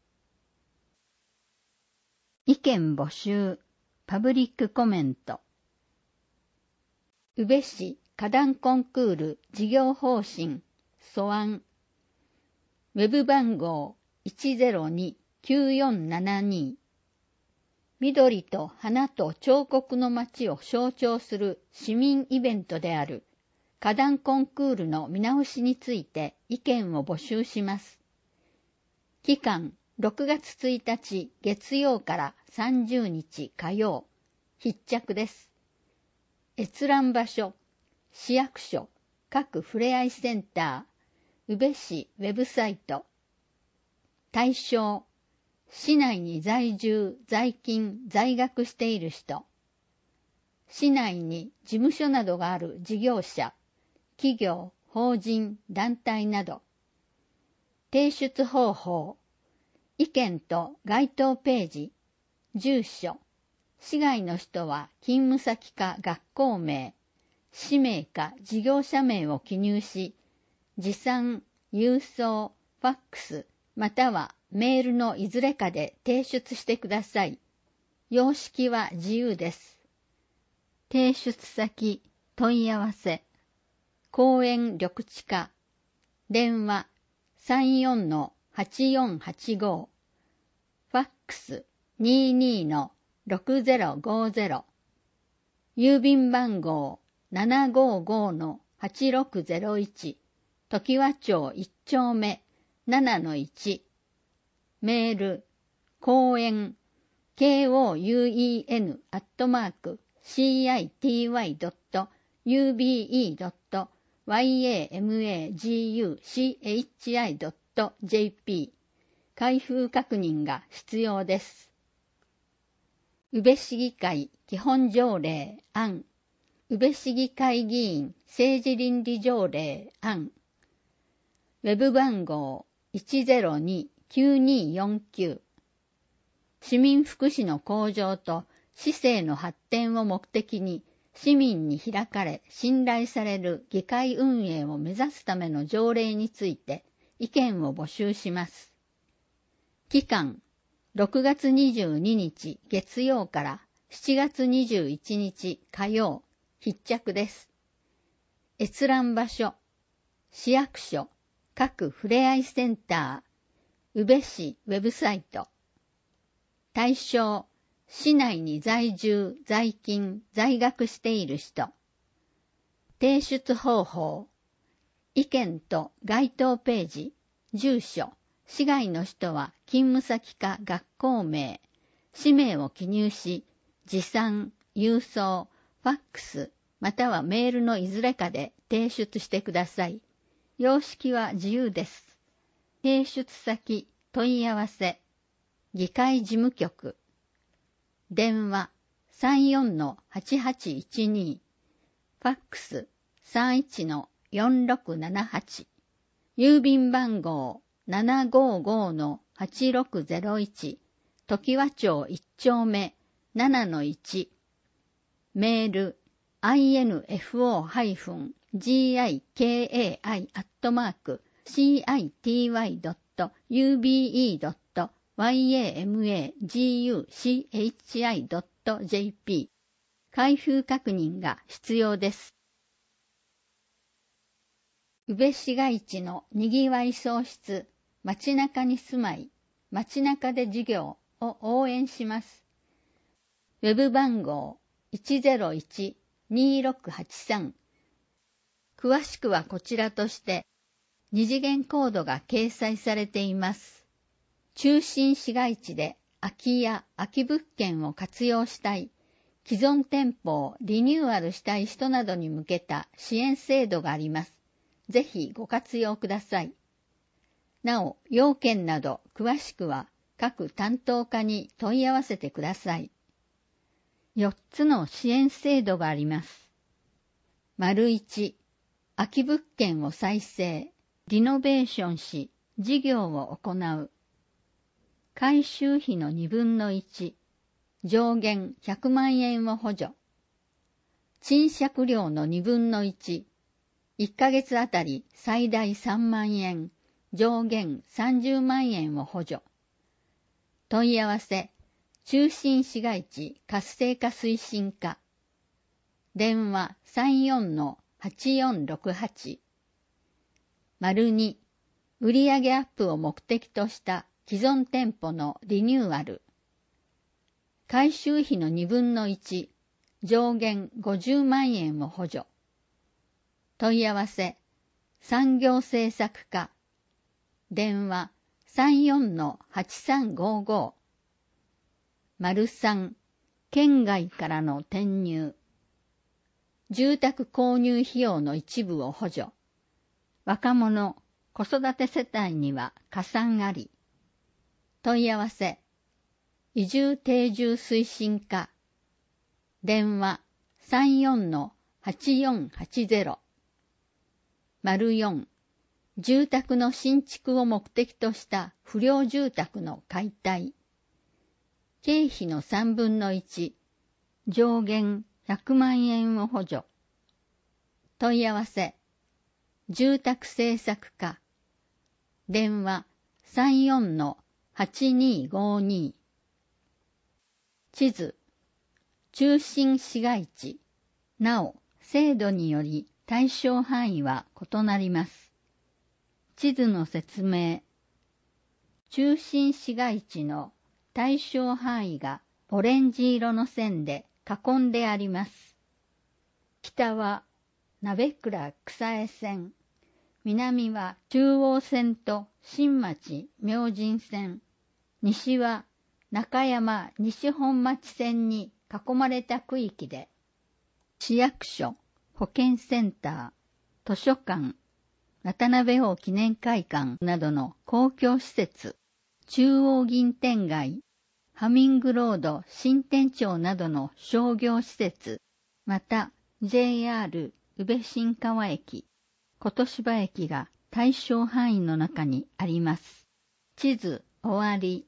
意見募集、パブリックコメント。宇部市花壇コンクール事業方針素案。ウェブ番号 いちゼロにきゅうよんななに。緑と花と彫刻の街を象徴する市民イベントである花壇コンクールの見直しについて意見を募集します。期間ろくがつついたち月曜からさんじゅうにち火曜。必着です。閲覧場所、市役所、各ふれあいセンター、宇部市ウェブサイト。対象、市内に在住、在勤、在学している人。市内に事務所などがある事業者、企業、法人、団体など。提出方法、意見と該当ページ、住所、市外の人は勤務先か学校名、氏名か事業者名を記入し、持参、郵送、ファックス、またはメールのいずれかで提出してください。様式は自由です。提出先、問い合わせ、公園緑地課、電話 さんよんのはちよんはちご、ファックス にじゅうにのろくゼロごゼロ、郵便番号 ななごーごーのはちろくゼロいち、常盤町いっちょうめ ななのいち、メール、公園、ケーオーユーイーエヌ アットマーク シーアイティーワイ ドット ユービーイー ドット ワイエーエムエージーユーシーエイチアイ ドット ジェーピー。開封確認が必要です。宇部市議会基本条例案、宇部市議会議員政治倫理条例案、ウェブ番号 いちゼロにきゅうによんきゅう。市民福祉の向上と市政の発展を目的に市民に開かれ信頼される議会運営を目指すための条例について意見を募集します。期間ろくがつにじゅうににち月曜からしちがつにじゅういちにち火曜。必着です。閲覧場所、市役所、各ふれあいセンター、宇部市ウェブサイト。 対象、市内に在住、在勤、在学している人。提出方法、意見と該当ページ、住所、市外の人は勤務先か学校名、氏名を記入し、持参、郵送、ファックス、またはメールのいずれかで提出してください。様式は自由です。提出先、問い合わせ、議会事務局。電話 さんよんのはちはちいちに、ファックス さんいちのよんろくななはち、郵便番号 ななごーごーのはちろくゼロいち、常盤町いっ丁目 ななのいち、メール アイエヌエフオージーアイケーエーアイ アットマーク シーアイティーワイドットユービーイードットワイエーエムエージーユーシーエイチアイドットジェーピー 開封確認が必要です。宇部市街地のにぎわい創出、街中に住まい、街中で事業を応援します。ウェブ番号 いちゼロいちにーろくはちさん。詳しくはこちらとして二次元コードが掲載されています。中心市街地で空き家、空き物件を活用したい、既存店舗をリニューアルしたい人などに向けた支援制度があります。ぜひご活用ください。なお、要件など詳しくは各担当課に問い合わせてください。よっつの支援制度があります。丸いち、空き物件を再生、リノベーションし、事業を行う。改修費のにぶんのいち、上限ひゃくまんえんを補助。賃借料のにぶんのいち、いっかげつあたり最大さんまんえん、上限さんじゅうまんえんを補助。問い合わせ、中心市街地活性化推進課。電話 さんよんのはちよんろくはち。丸に、売上アップを目的とした既存店舗のリニューアル。改修費のにぶんのいち、上限ごじゅうまんえんを補助。問い合わせ、産業政策課。電話 さんよんのはちさんごーごー。丸さん、県外からの転入。住宅購入費用の一部を補助。若者、子育て世帯には加算あり。問い合わせ、移住定住推進課。電話 さんよんのはちよんはちゼロ。丸よん、住宅の新築を目的とした不良住宅の解体。経費のさんぶんのいち、上限ひゃくまんえんを補助。問い合わせ、住宅政策課。電話 さんよんのはちにーごーにー。地図、中心市街地。なお、制度により対象範囲は異なります。地図の説明。中心市街地の対象範囲がオレンジ色の線で囲んであります。北は鍋倉草江線、南は中央線と新町明神線、西は中山西本町線に囲まれた区域で、市役所、保健センター、図書館、渡辺王記念会館などの公共施設、中央銀天街、ハミングロード新店町などの商業施設、また ジェイアール 宇部新川駅、琴芝駅が対象範囲の中にあります。地図終わり。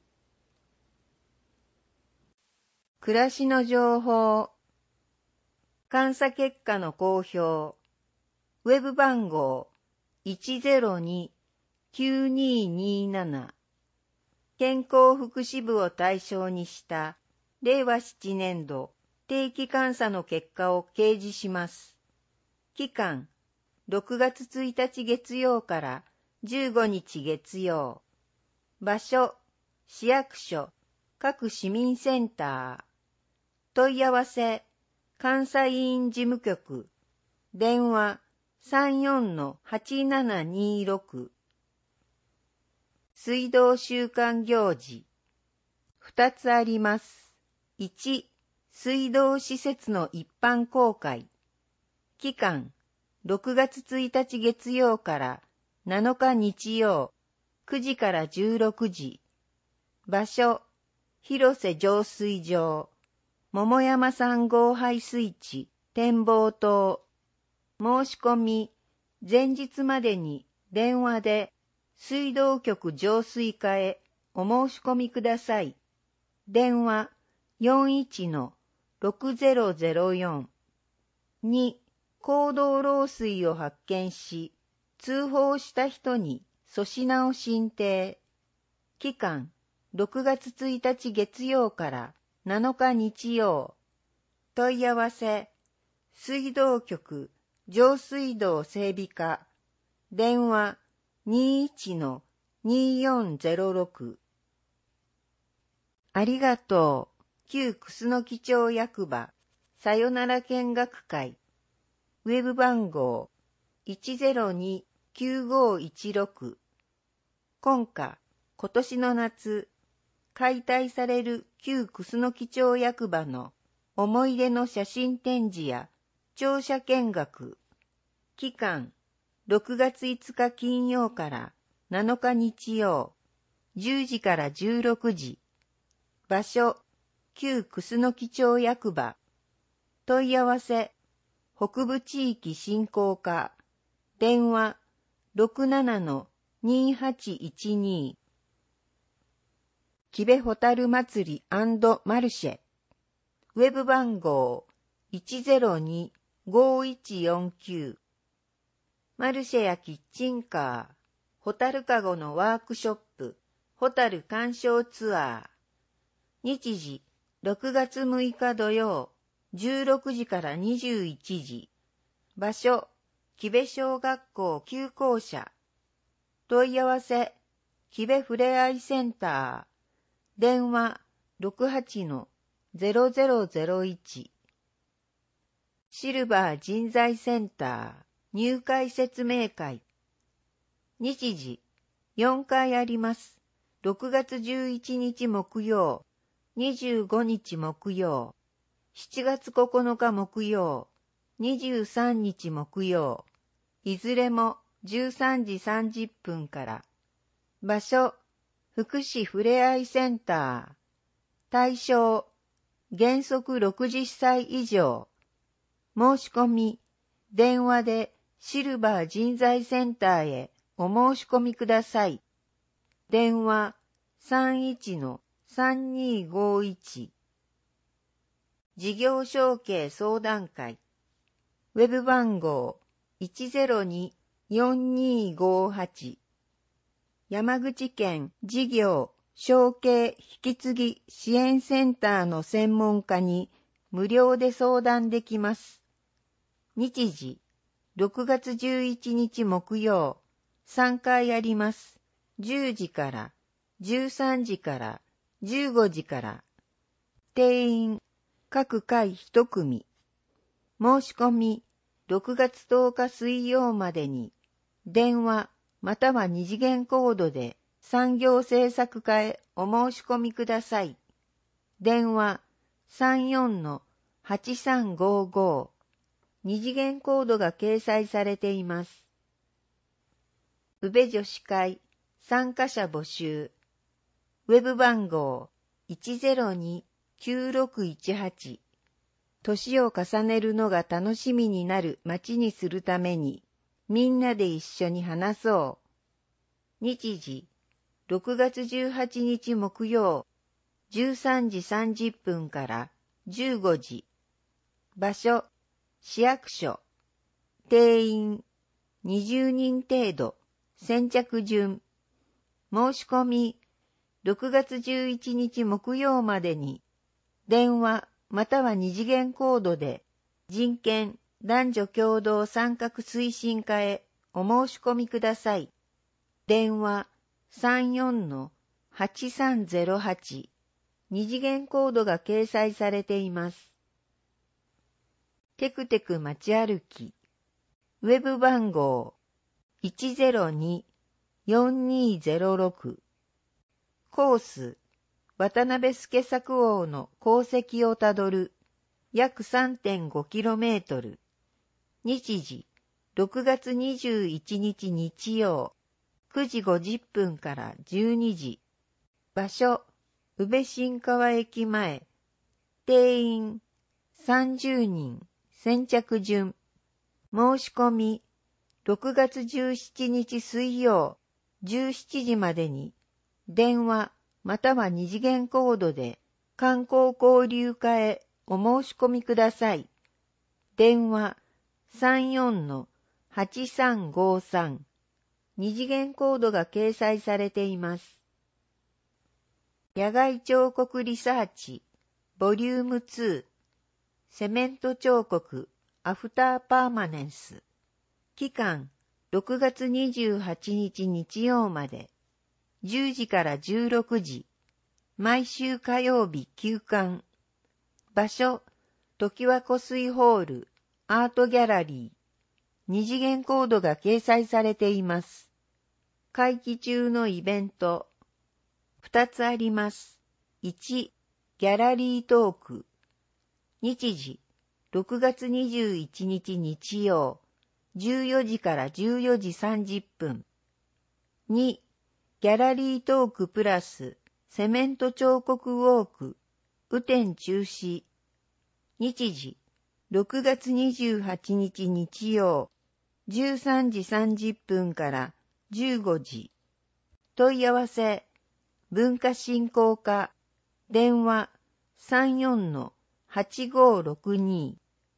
暮らしの情報。監査結果の公表。ウェブ番号 いちゼロにーきゅうにーにーなな。健康福祉部を対象にしたれいわななねんど定期監査の結果を掲示します。期間ろくがつついたち月曜からじゅうごにち月曜。場所市役所各市民センター、問い合わせ、監査委員事務局、電話 さんよんのはちななにろく。水道週間行事、ふたつあります。いち、水道施設の一般公開。期間、ろくがつついたち月曜からなのか日曜、くじからじゅうろくじ。場所、広瀬浄水場、桃山さん号排水池、展望塔。申し込み、前日までに電話で水道局浄水課へお申し込みください。電話 よんいちのろくぜろぜろよん。に、行動漏水を発見し、通報した人に粗品を申請。期間、ろくがつついたち月曜からなのか日曜。問い合わせ、水道局上水道整備課。電話 にいちのによんぜろろく。ありがとう。旧楠木町役場さよなら見学会。ウェブ番号 いちぜろにきゅうごいちろく。今夏、今年の夏、解体される旧楠木町役場の思い出の写真展示や庁舎見学。期間、ろくがついつか金曜からなのか日曜、じゅうじからじゅうろくじ。場所、旧楠木町役場。問い合わせ、北部地域振興課。電話 ろくななのにはちいちに。木部ホタル祭り&マルシェ。ウェブ番号 いちぜろにごいちよんきゅう。マルシェやキッチンカー、ホタルカゴのワークショップ、ホタル鑑賞ツアー。日時、ろくがつむいか土曜、じゅうろくじからにじゅういちじ。場所、木部小学校旧校舎。問い合わせ、木部ふれあいセンター。電話 ろくはちのぜろぜろぜろいち。シルバー人材センター入会説明会。日時、よんかいあります。ろくがつじゅういちにち木曜、にじゅうごにち木曜、しちがつここのか木曜、にじゅうさんにち木曜、いずれもじゅうさんじさんじゅっぷんから。場所、福祉ふれあいセンター。対象、原則ろくじゅっさい以上。申し込み、電話でシルバー人材センターへお申し込みください。電話 さんいちのさんにごいち。事業承継相談会。ウェブ番号 いちぜろによんにごはち。山口県事業承継引き継ぎ支援センターの専門家に無料で相談できます。日時、ろくがつじゅういちにち木曜、さんかいあります。じゅうじから、じゅうさんじからじゅうごじから。定員、各回いち組。申し込み、ろくがつとおか水曜までに、電話または二次元コードで産業政策課へお申し込みください。電話 さんよんのはちさんごご。二次元コードが掲載されています。宇部女子会参加者募集。ウェブ番号 いちぜろにきゅうろくいちはち。年を重ねるのが楽しみになる街にするために、みんなで一緒に話そう。日時、ろくがつじゅうはちにち木曜、じゅうさんじさんじゅっぷんからじゅうごじ。場所、市役所。定員、にじゅうにん程度。先着順。申し込み、ろくがつじゅういちにち木曜までに、電話または二次元コードで、人権男女共同参画推進課へお申し込みください。電話 さんよんのはちさんぜろはち。 二次元コードが掲載されています。テクテク街歩き、ウェブ番号 いちゼロに よんにーゼロろく、コース、渡辺助作王の功績をたどる、約 さんてんごキロメートル、日時、ろくがつにじゅういちにち日曜、くじごじゅっぷんからじゅうにじ、場所、宇部新川駅前、定員さんじゅうにん、先着順、申し込み、ろくがつじゅうしちにち水曜、じゅうしちじまでに、電話または二次元コードで観光交流課へお申し込みください。電話 さんよんのはちさんごさん、二次元コードが掲載されています。野外彫刻リサーチ、ボリュームツー、セメント彫刻、アフターパーマネンス。期間、ろくがつにじゅうはちにち日曜まで、じゅうじからじゅうろくじ、毎週火曜日休館。場所、常盤湖水ホール、アートギャラリー。二次元コードが掲載されています。会期中のイベント、二つあります。いち、ギャラリートーク。日時、ろくがつにじゅういちにち日曜、じゅうよじからじゅうよじさんじゅっぷん。に、ギャラリートークプラス、セメント彫刻ウォーク、雨天中止。日時、ろくがつにじゅうはちにち日曜、じゅうさんじさんじゅっぷんからじゅうごじ。問い合わせ、文化振興課、電話 さんよんのはちごろくに。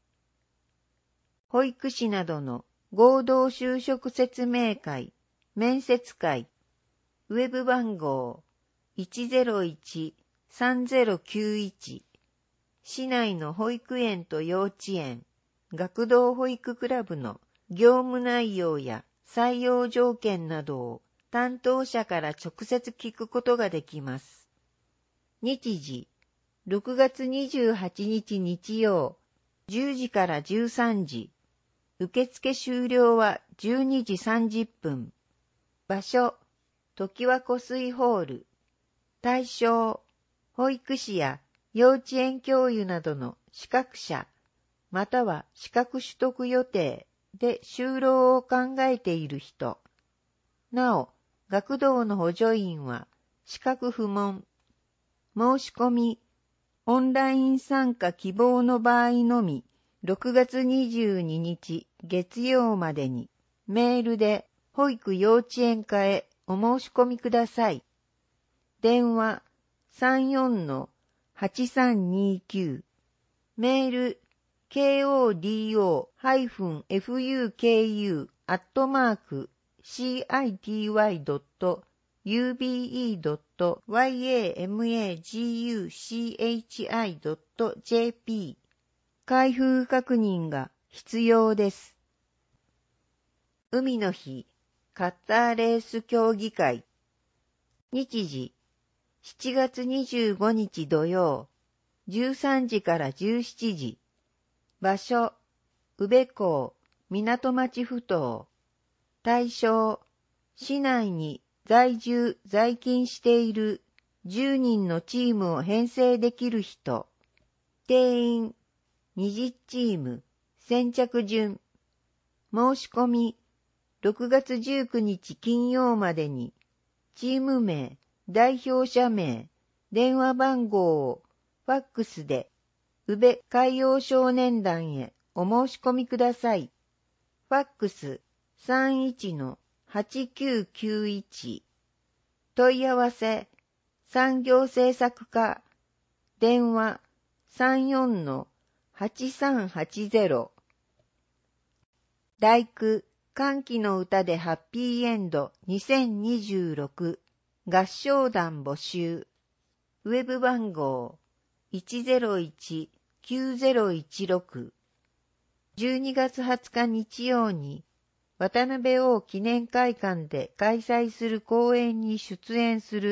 保育士などの合同就職説明会、面接会、ウェブ番号 いちゼロいち さんゼロきゅういち、市内の保育園と幼稚園、学童保育クラブの業務内容や採用条件などを担当者から直接聞くことができます。日時、ろくがつにじゅうはちにち日曜、じゅうじからじゅうさんじ。受付終了はじゅうにじさんじゅっぷん。場所、常盤湖水ホール。対象、保育士や幼稚園教諭などの資格者、または資格取得予定で就労を考えている人。なお、学童の補助員は資格不問。申し込み、オンライン参加希望の場合のみ、ろくがつにじゅうににち月曜までにメールで保育幼稚園課へお申し込みください。電話 さんよんのはちさんにきゅう、メール ケーオーディーオー フユーケーユー アットマーク シーアイティーワイ ドット ユービーイー ドット ワイエーエムエージーユーシーエイチアイ ドット ジェーピー。開封確認が必要です。海の日、カッターレース競技会。日時、しちがつにじゅうごにち土曜、じゅうさんじからじゅうしちじ。場所、宇部港、港町埠頭。対象、市内に在住在勤しているじゅうにんのチームを編成できる人。定員にじゅうチーム、先着順。申し込み、ろくがつじゅうくにち金曜までに、チーム名、代表者名、電話番号をファックスで、宇部海洋少年団へお申し込みください。ファックス さんいちのはちきゅうきゅういち。問い合わせ、産業政策課、電話 さんよんのはちさんはちゼロ。第九、歓喜の歌でハッピーエンドにせんにじゅうろく合唱団募集。ウェブ番号 いちゼロいち きゅうゼロいちろく。じゅうにがつはつか日曜に渡辺王記念会館で開催する公演に出演する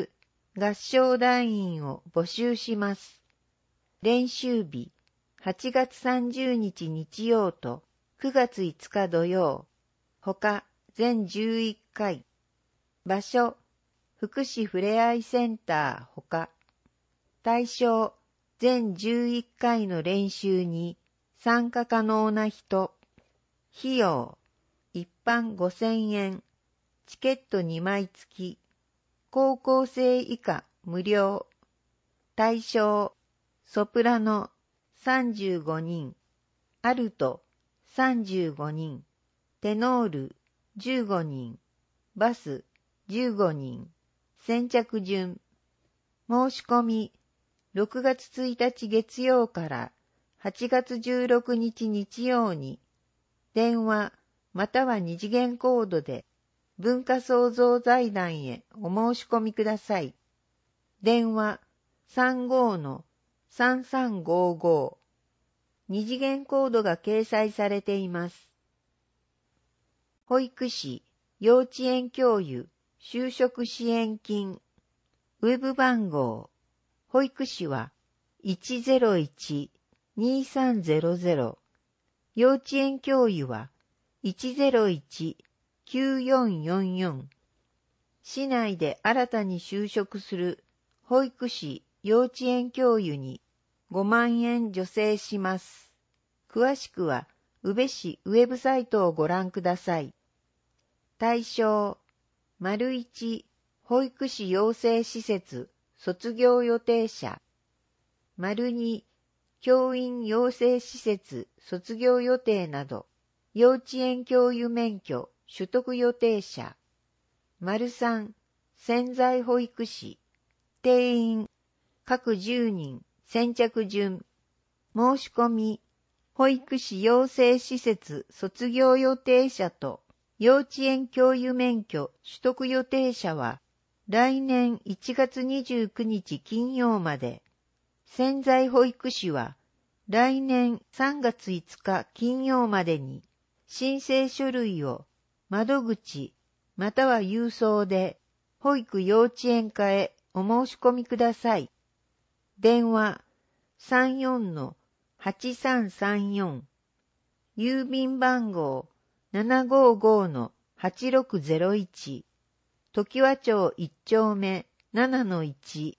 合唱団員を募集します。練習日、はちがつさんじゅうにち日曜とくがついつか土曜。ほか全じゅういっかい。場所、福祉ふれあいセンターほか。対象、全じゅういっかいの練習に参加可能な人。費用、一般ごせんえん。チケットにまい付き。高校生以下無料。対象、ソプラノさんじゅうごにん、アルトさんじゅうごにん、テノールじゅうごにん、バスじゅうごにん。先着順。申し込み、ろくがつついたち月曜からはちがつじゅうろくにち日曜に、電話または二次元コードで文化創造財団へお申し込みください。電話 さんご のさんさんごご。二次元コードが掲載されています。保育士、幼稚園教諭、就職支援金。ウェブ番号。保育士はいちゼロいち にさんゼロゼロ。幼稚園教諭はいちゼロいち きゅうよんよんよん。市内で新たに就職する保育士、幼稚園教諭にごまんえん助成します。詳しくは宇部市ウェブサイトをご覧ください。対象、丸いち保育士養成施設卒業予定者。丸に教員養成施設卒業予定など幼稚園教諭免許取得予定者。丸さん潜在保育士。定員各じゅうにん。先着順。申し込み、保育士養成施設卒業予定者と幼稚園教諭免許取得予定者は来年いちがつにじゅうくにち金曜まで。潜在保育士は来年さんがついつか金曜までに申請書類を窓口または郵送で保育幼稚園課へお申し込みください。電話 さんよんのはちさんさんよん。郵便番号 ななごごのはちろくゼロいち。常盤町いっ丁目 ななのいち。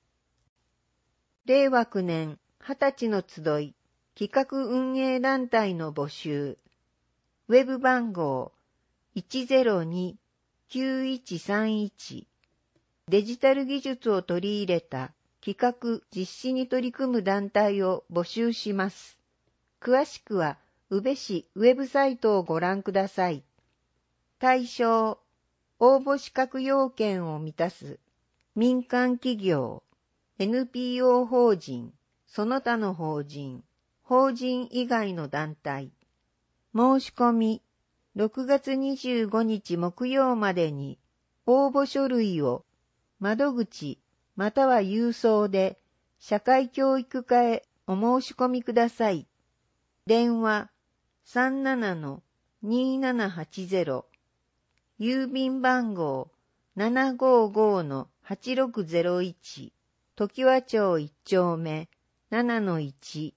れいわきゅうねんはたちの集い企画運営団体の募集。ウェブ番号 いちゼロに きゅういちさんいち。デジタル技術を取り入れた企画実施に取り組む団体を募集します。詳しくは宇部市ウェブサイトをご覧ください。対象、応募資格要件を満たす民間企業、エヌピーオー 法人、その他の法人、法人以外の団体。申し込み、ろくがつにじゅうごにち木曜までに応募書類を窓口または郵送で社会教育課へお申し込みください。電話 さんななのにーななはちゼロ。郵便番号 ななごごのはちろくゼロいち。常盤町いっ丁目 ななのいち。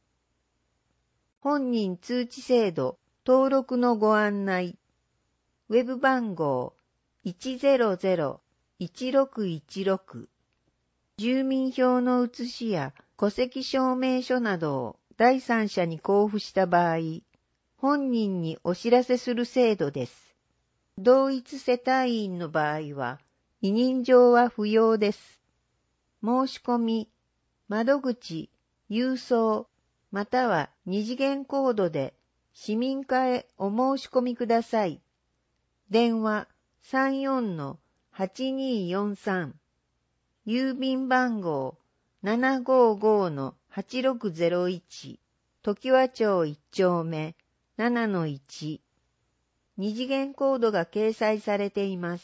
本人通知制度登録のご案内。ウェブ番号 いちゼロゼロ いちろくいちろく。住民票の写しや戸籍証明書などを第三者に交付した場合、本人にお知らせする制度です。同一世帯員の場合は、委任状は不要です。申し込み、窓口、郵送、または二次元コードで市民課へお申し込みください。電話 さんよんのはちにーよんさん。郵便番号 ななごごのはちろくゼロいち。常盤町いっ丁目 ななのいち。二次元コードが掲載されています。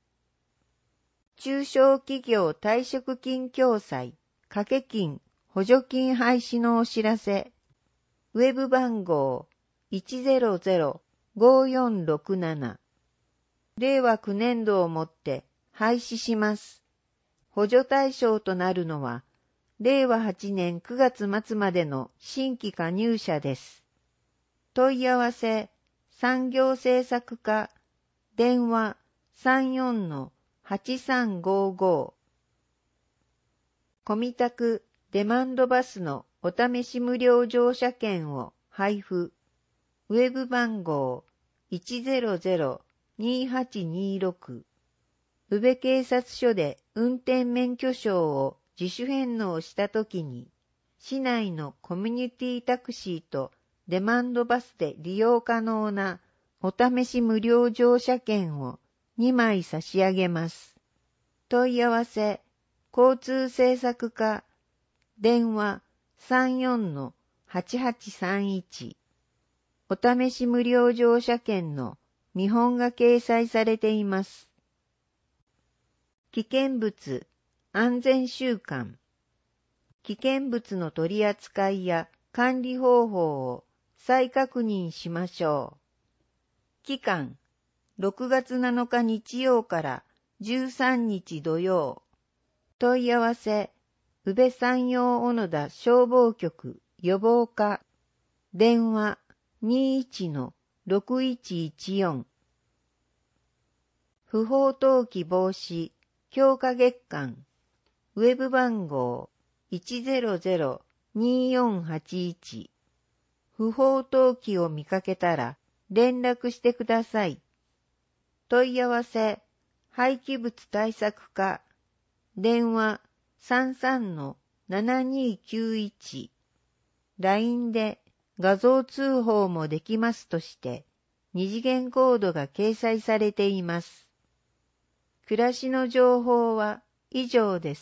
中小企業退職金共済、掛け金、補助金廃止のお知らせ。ウェブ番号 いちゼロゼロ ごよんろくなな。れいわきゅうねんどをもって廃止します。 補助対象となるのは、れいわはちねんくがつ末までの新規加入者です。問い合わせ、産業政策課、電話 さんよんのはちさんごご。コミタクデマンドバスのお試し無料乗車券を配布。ウェブ番号 いちゼロゼロ にはちにろく。宇部警察署で運転免許証を自主返納したときに、市内のコミュニティタクシーとデマンドバスで利用可能なお試し無料乗車券をにまい差し上げます。問い合わせ、交通政策課、電話 さんよんのはちはちさんいち。お試し無料乗車券の見本が掲載されています。危険物安全週間。危険物の取り扱いや管理方法を再確認しましょう。期間、ろくがつなのか日曜からじゅうさんにち土曜。問い合わせ、宇部山陽小野田消防局予防課。電話 にいちのろくいちいちよん。不法投棄防止強化月間。ウェブ番号 いちゼロゼロ によんはちいち。不法投棄を見かけたら連絡してください。問い合わせ、廃棄物対策課。電話 さんさんのななにきゅういち。ライン で画像通報もできますとして、二次元コードが掲載されています。暮らしの情報は以上です。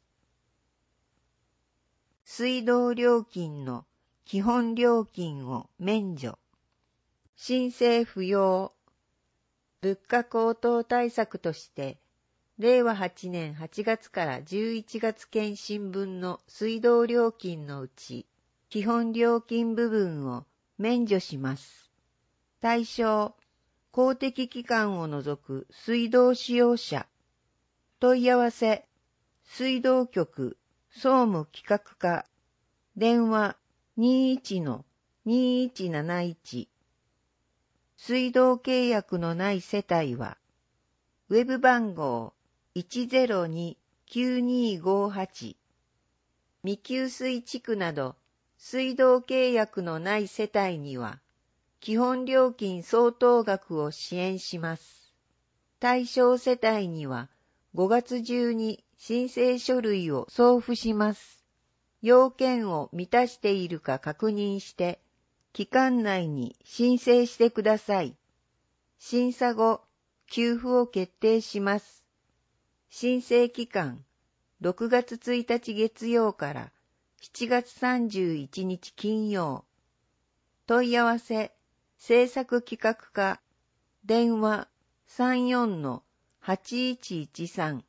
水道料金の基本料金を免除。申請不要。物価高騰対策として、れいわはちねんはちがつからじゅういちがつ検針分の水道料金のうち、基本料金部分を免除します。対象、公的機関を除く水道使用者。問い合わせ、水道局総務企画課。電話 にいちのにいちなないち。水道契約のない世帯は、ウェブ番号 いちゼロに きゅうにごはち。未給水地区など水道契約のない世帯には、基本料金相当額を支援します。対象世帯には、ごがつ中に申請書類を送付します。要件を満たしているか確認して、期間内に申請してください。審査後、給付を決定します。申請期間、ろくがつついたち月曜からしちがつさんじゅういちにち金曜。問い合わせ、制作企画課、電話 さんよんのはちいちいちさん。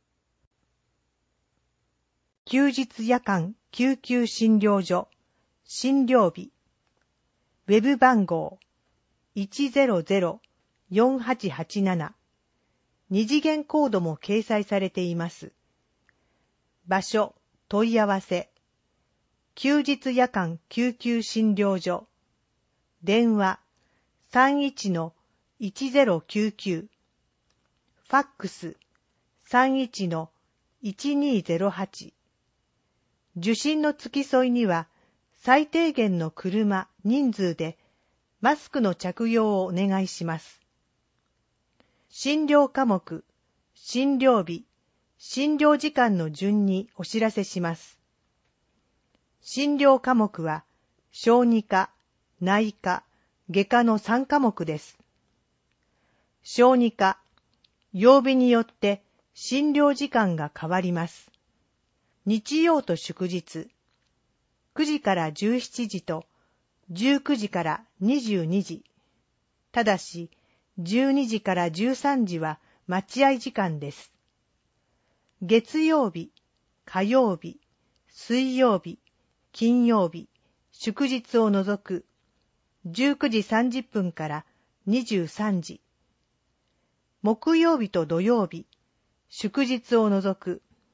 休日夜間救急診療所、診療日。ウェブ番号 いちゼロゼロ よんはちはちなな。二次元コードも掲載されています。場所、問い合わせ。休日夜間救急診療所。電話 さんいちのいちゼロきゅうきゅう。ファックス さんいちのいちにゼロはち。受診の付き添いには、最低限の車、人数で、マスクの着用をお願いします。診療科目、診療日、診療時間の順にお知らせします。診療科目は、小児科、内科、外科のさんかもくです。小児科、曜日によって診療時間が変わります。日曜と祝日、くじからじゅうしちじとじゅうくじからにじゅうにじ。ただし、じゅうにじからじゅうさんじは待合時間です。月曜日、火曜日、水曜日、金曜日、祝日を除くじゅうくじさんじゅっぷんからにじゅうさんじ。木曜日と土曜日、祝日を除く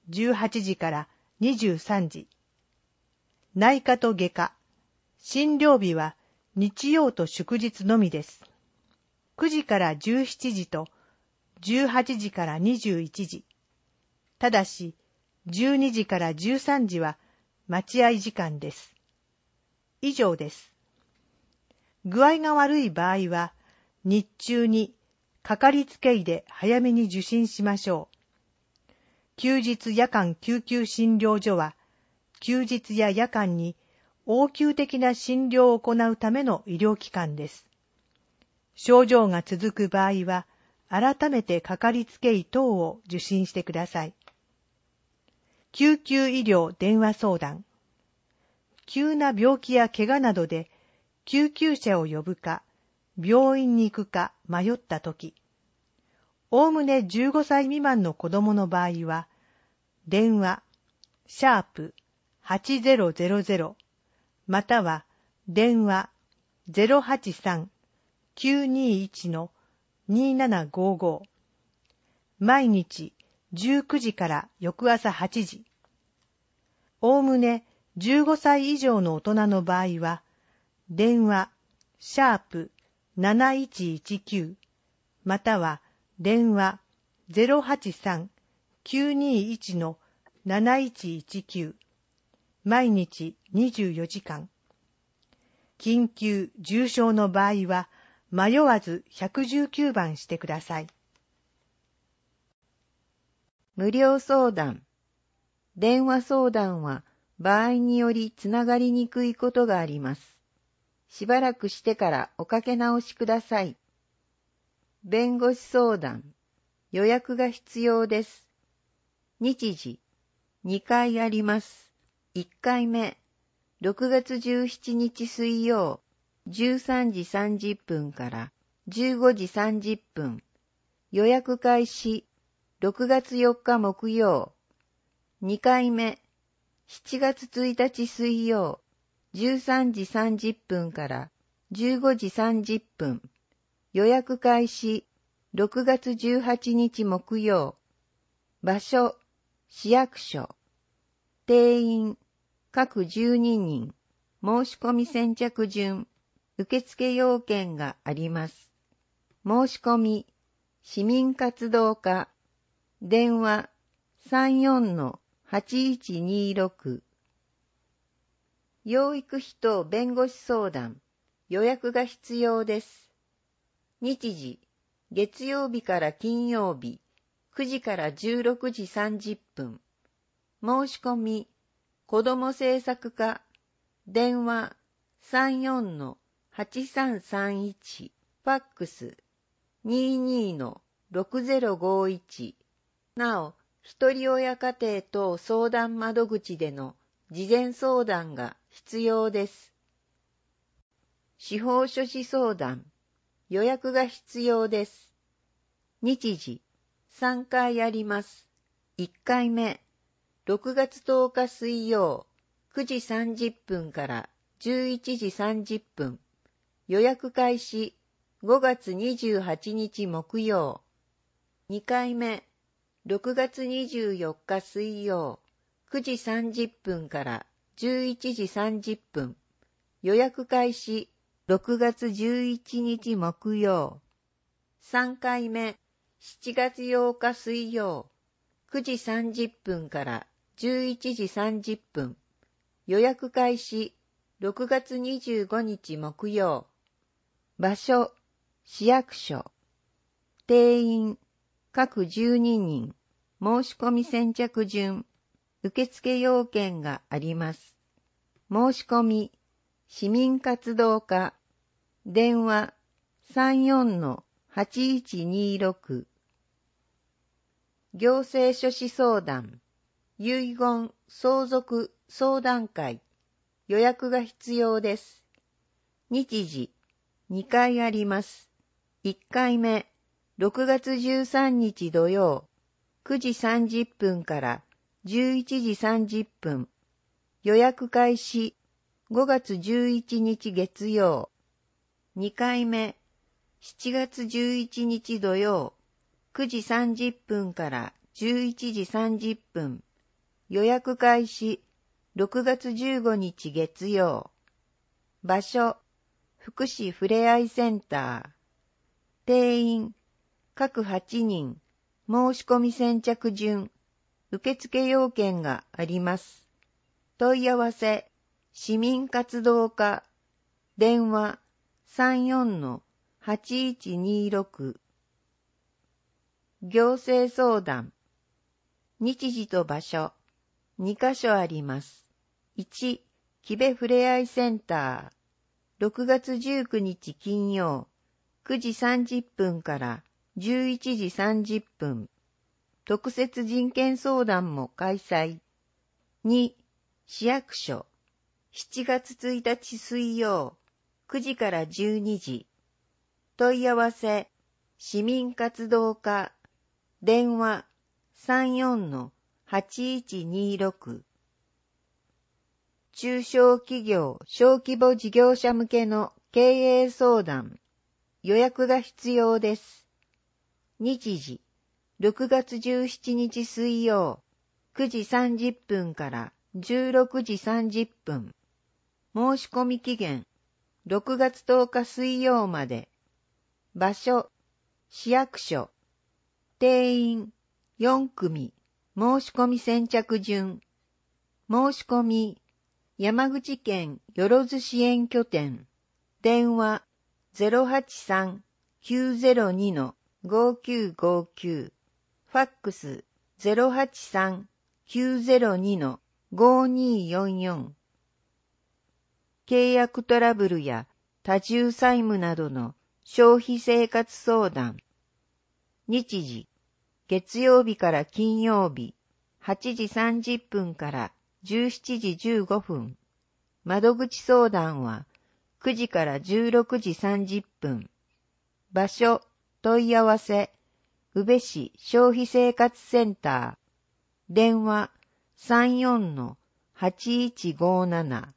じゅうはちじからにじゅうさんじ。内科と外科、診療日は日曜と祝日のみです。くじからじゅうしちじとじゅうはちじからにじゅういちじ。ただし、じゅうにじからじゅうさんじは待合時間です。以上です。具合が悪い場合は、日中にかかりつけ医で早めに受診しましょう。休日夜間救急診療所は、休日や夜間に応急的な診療を行うための医療機関です。症状が続く場合は、改めてかかりつけ医等を受診してください。救急医療電話相談。急な病気や怪我などで救急車を呼ぶか、病院に行くか迷ったとき、おおむねじゅうごさい未満の子供の場合は、電話、シャープはちゼロゼロゼロ、または電話 ゼロはちさん きゅうにいち にななごご、毎日じゅうくじから翌朝はちじ。おおむねじゅうごさい以上の大人の場合は、電話、シャープなないちいちきゅう、または電話 ゼロはちさん きゅうにいち なないちいちきゅう、毎日にじゅうよじかん。緊急・重症の場合は、迷わずいちいちきゅうばんしてください。 無料相談。電話相談は場合によりつながりにくいことがあります。しばらくしてからおかけ直しください。弁護士相談。予約が必要です。日時、にかいあります。いっかいめ、ろくがつじゅうしちにち水曜、じゅうさんじさんじゅっぷんからじゅうごじさんじゅっぷん。予約開始、ろくがつよっか木曜。にかいめ、しちがつついたち水曜、じゅうさんじさんじゅっぷんからじゅうごじさんじゅっぷん。予約開始、ろくがつじゅうはちにち木曜。場所、市役所。定員、各じゅうににん。申し込み先着順。受付要件があります。申し込み、市民活動課。電話、さんよんのはちいちにろく。養育費等弁護士相談。予約が必要です。日時、月曜日から金曜日、くじからじゅうろくじさんじゅっぷん。申し込み、子ども政策課。電話、さんよんのはちさんさんいち。ファックス、ににのろくゼロごいち。なお、一人親家庭等相談窓口での事前相談が必要です。司法書士相談。予約が必要です。日時、さんかいあります。いっかいめ、ろくがつとおか水曜、くじさんじゅっぷんからじゅういちじさんじゅっぷん。予約開始、ごがつにじゅうはちにち木曜。にかいめ、ろくがつにじゅうよっか水曜、くじさんじゅっぷんからじゅういちじさんじゅっぷん。予約開始、ろくがつじゅういちにち木曜。さんかいめ、しちがつようか水曜、くじさんじゅっぷんからじゅういちじさんじゅっぷん。予約開始、ろくがつにじゅうごにち木曜。場所、市役所。定員、各じゅうににん。申し込み先着順。受付要件があります。申し込み、市民活動課。電話、さんよんのはちいちにろく。行政書士相談。遺言、相続、相談会。予約が必要です。日時、にかいあります。いっかいめ、ろくがつじゅうさんにち土曜、くじさんじゅっぷんからじゅういちじさんじゅっぷん。予約開始、ごがつじゅういちにち月曜。にかいめ、しちがつじゅういちにち土曜、くじさんじゅっぷんからじゅういちじさんじゅっぷん。 予約開始ろくがつじゅうごにち月曜。場所、福祉ふれあいセンター。定員、各はちにん。申し込み先着順。受付要件があります。問い合わせ、市民活動課。電話、さんよんのはちいちにろく。行政相談。日時と場所、にかしょあります。いち、木部ふれあいセンター。ろくがつじゅうくにち金曜、くじさんじゅっぷんからじゅういちじさんじゅっぷん。特設人権相談も開催。に、市役所。しちがつついたち水曜、くじからじゅうにじ。問い合わせ、市民活動課。電話、さんよんのはちいちにろく。中小企業・小規模事業者向けの経営相談。予約が必要です。日時、ろくがつじゅうしちにち水曜、くじさんじゅっぷんからじゅうろくじさんじゅっぷん。申し込み期限、ろくがつとおか水曜まで。場所、市役所。定員、よんくみ。申し込み先着順。申し込み、山口県よろず支援拠点。電話、ゼロはちさん きゅうゼロにのごきゅうごきゅう。ファックス、ゼロはちさん きゅうゼロにのごによんよん。契約トラブルや多重債務などの消費生活相談。日時、月曜日から金曜日、はちじさんじゅっぷんからじゅうしちじじゅうごふん。窓口相談はくじからじゅうろくじさんじゅっぷん。場所、問い合わせ、宇部市消費生活センター。電話、さんよんのはちいちごなな。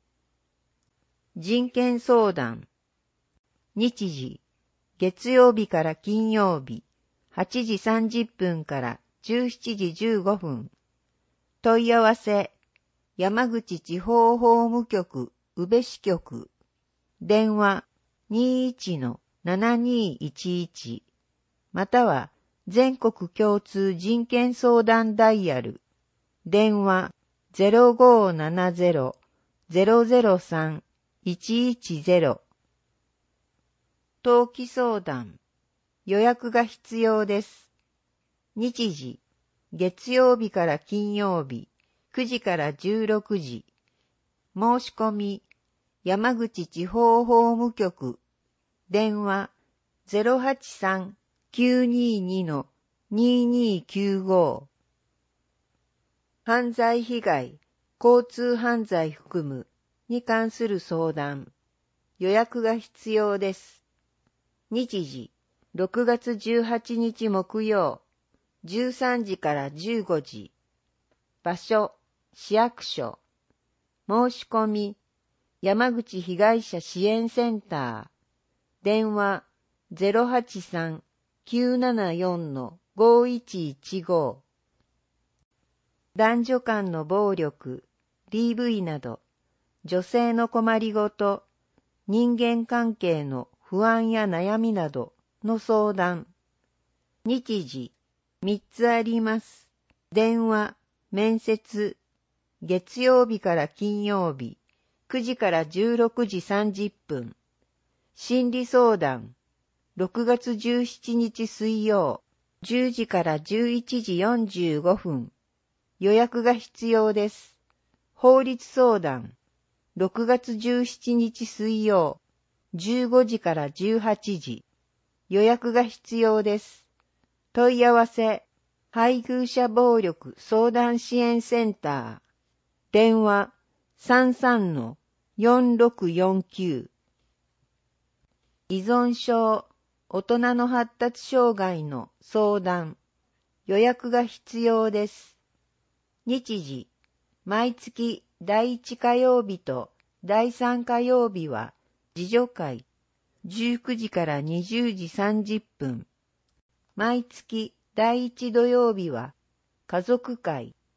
人権相談。日時、月曜日から金曜日、はちじさんじゅっぷんからじゅうしちじじゅうごふん。問い合わせ、山口地方法務局宇部支局。電話 にいちのななにいちいち。または全国共通人権相談ダイヤル。電話 ゼロごななゼロ ゼロゼロさん いちいちゼロ。登記相談。予約が必要です。日時、月曜日から金曜日、くじからじゅうろくじ。申し込み、山口地方法務局。電話、ゼロはちさん きゅうににのににきゅうご。犯罪被害、交通犯罪含むに関する相談。予約が必要です。日時、ろくがつじゅうはちにち木曜、じゅうさんじからじゅうごじ。場所、市役所。申し込み、山口被害者支援センター。電話、ゼロはちさん きゅうななよんのごいちいちご。男女間の暴力、ディーブイ など、女性の困りごと、人間関係の不安や悩みなどの相談。日時、みっつあります。電話、面接。月曜日から金曜日、くじからじゅうろくじさんじゅっぷん。心理相談。ろくがつじゅうしちにち水曜、じゅうじからじゅういちじよんじゅうごふん。予約が必要です。法律相談。ろくがつじゅうしちにち水曜、じゅうごじからじゅうはちじ。予約が必要です。問い合わせ、配偶者暴力相談支援センター。電話、さんさんのよんろくよんきゅう。依存症、大人の発達障害の相談。予約が必要です。日時、毎月だいいち火曜日とだいさん火曜日は自助会、じゅうくじからにじゅうじさんじゅっぷん。毎月だいいち土曜日は家族会、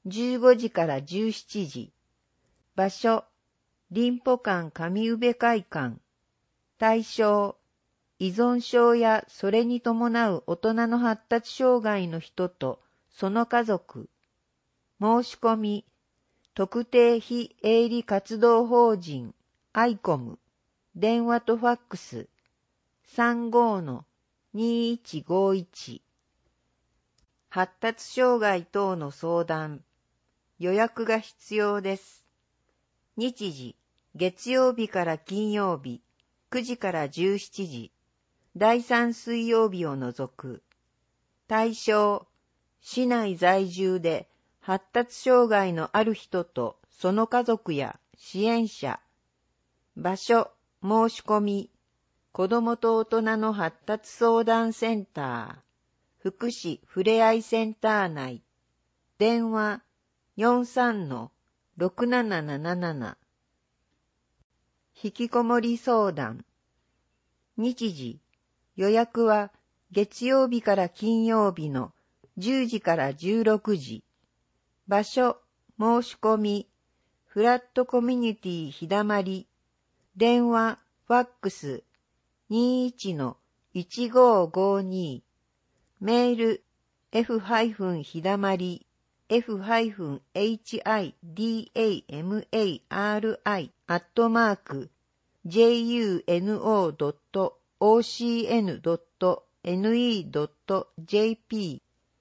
じゅうごじからじゅうしちじ。場所、林保館上宇部会館。対象、依存症やそれに伴う大人の発達障害の人とその家族。申し込み、特定非営利活動法人アイコム。電話とファックス さんごのにいちごいち。発達障害等の相談。予約が必要です。日時、月曜日から金曜日、くじからじゅうしちじ。だいさん水曜日を除く。対象、市内在住で発達障害のある人とその家族や支援者。場所、申し込み、子どもと大人の発達相談センター、福祉ふれあいセンター内。電話、よんさんのろくなななななな。引きこもり相談。日時、予約は月曜日から金曜日のじゅうじからじゅうろくじ。場所、申し込み、フラットコミュニティひだまり。電話、ファックス にいちのいちごごに。メール、f ひだまり f ハイフンエイチアイディーエーエムエーアールアイ アットマーク ジェイユーエヌオードットオーシーエヌドットエヌイードットジェーピー。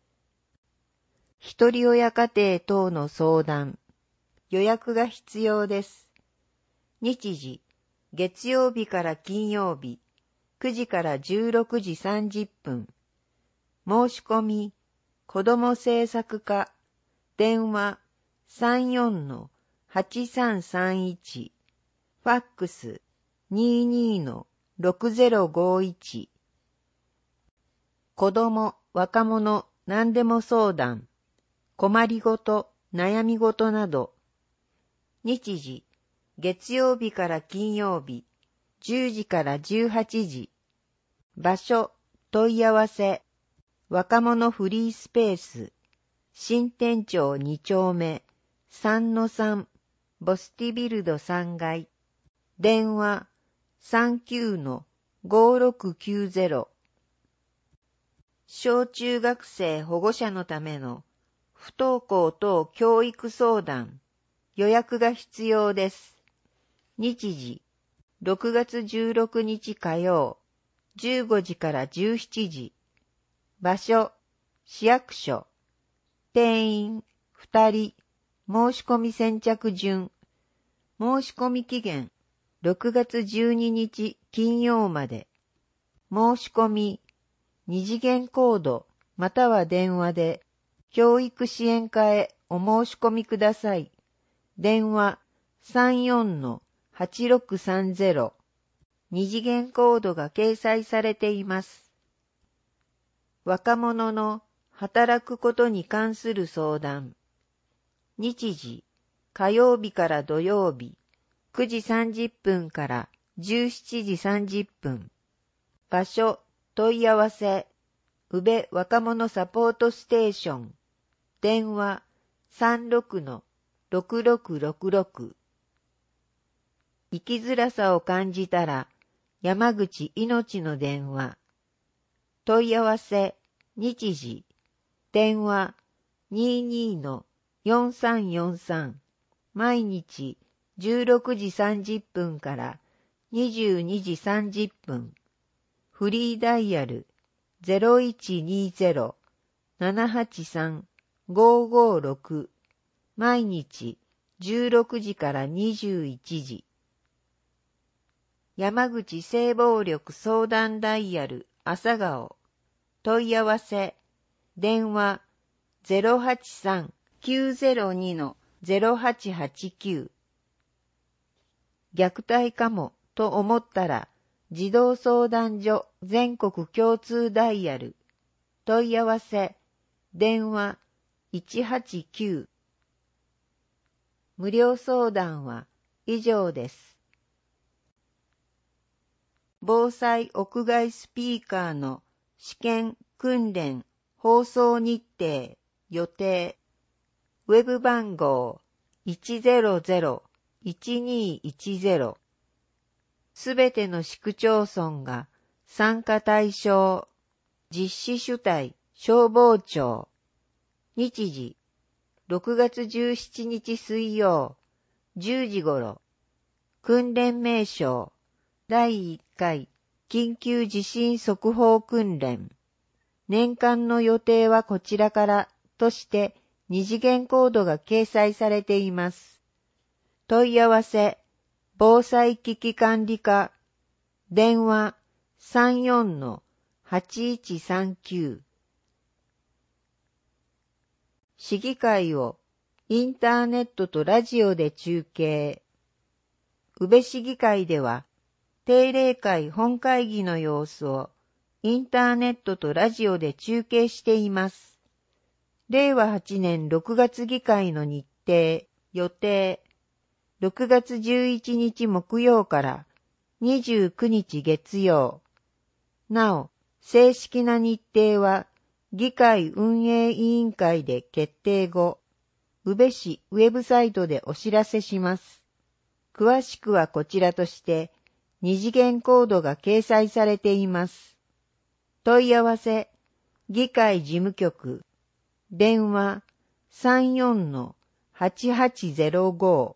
ひとり親家庭等の相談。予約が必要です。日時、月曜日から金曜日、くじからじゅうろくじさんじゅっぷん。申し込み、子ども政策課。電話 さんよんのはちさんさんいち。ファックス にじゅうにのろくぜろごいち。子ども、若者、何でも相談。困りごと、悩みごとなど。日時、月曜日から金曜日、じゅうじからじゅうはちじ。場所、問い合わせ。若者フリースペース。新店町に丁目、さんのさん、ボスティビルドさんがい。電話、さんきゅうのごろくきゅうぜろ。小中学生保護者のための不登校等教育相談。予約が必要です。日時、ろくがつじゅうろくにち火曜、じゅうごじからじゅうしちじ。場所、市役所。定員、ふたり。申し込み先着順。申し込み期限、ろくがつじゅうににち金曜まで。申し込み、二次元コードまたは電話で、教育支援課へお申し込みください。電話 さんよんのはちろくさんぜろ。二次元コードが掲載されています。若者の働くことに関する相談。日時、火曜日から土曜日、くじさんじゅっぷんからじゅうしちじさんじゅっぷん。場所、問い合わせ、宇部若者サポートステーション。電話 さんろくのろくろくろくろく。生きづらさを感じたら、山口いのちの電話。問い合わせ、日時。電話 にじゅうにのよんさんよんさん。毎日じゅうろくじさんじゅっぷんからにじゅうにじさんじゅっぷん。フリーダイヤル ゼロいちにゼロ ななはちさん ごごろく。毎日じゅうろくじからにじゅういちじ。山口性暴力相談ダイヤル朝顔。問い合わせ。電話 ゼロはちさんきゅうゼロにのゼロはちはちきゅう。虐待かもと思ったら、児童相談所全国共通ダイヤル。問い合わせ。電話いちはちきゅう。無料相談は以上です。防災屋外スピーカーの試験訓練放送日程予定。 ウェブ番号 いちゼロゼロ いちにいちゼロ。すべての市区町村が参加対象。実施主体消防庁。日時ろくがつじゅうしちにち水曜じゅうじ頃。訓練名称だいいっかい緊急地震速報訓練。年間の予定はこちらからとして二次元コードが掲載されています。問い合わせ防災危機管理課電話 さんよんのはちいちさんきゅう。市議会をインターネットとラジオで中継。宇部市議会では定例会本会議の様子をインターネットとラジオで中継しています。れいわはちねんろくがつ議会の日程、予定。ろくがつじゅういちにち木曜からにじゅうくにち月曜。なお、正式な日程は議会運営委員会で決定後、宇部市ウェブサイトでお知らせします。詳しくはこちらとして二次元コードが掲載されています。問い合わせ、議会事務局、電話 さんよんのはちはちゼロご。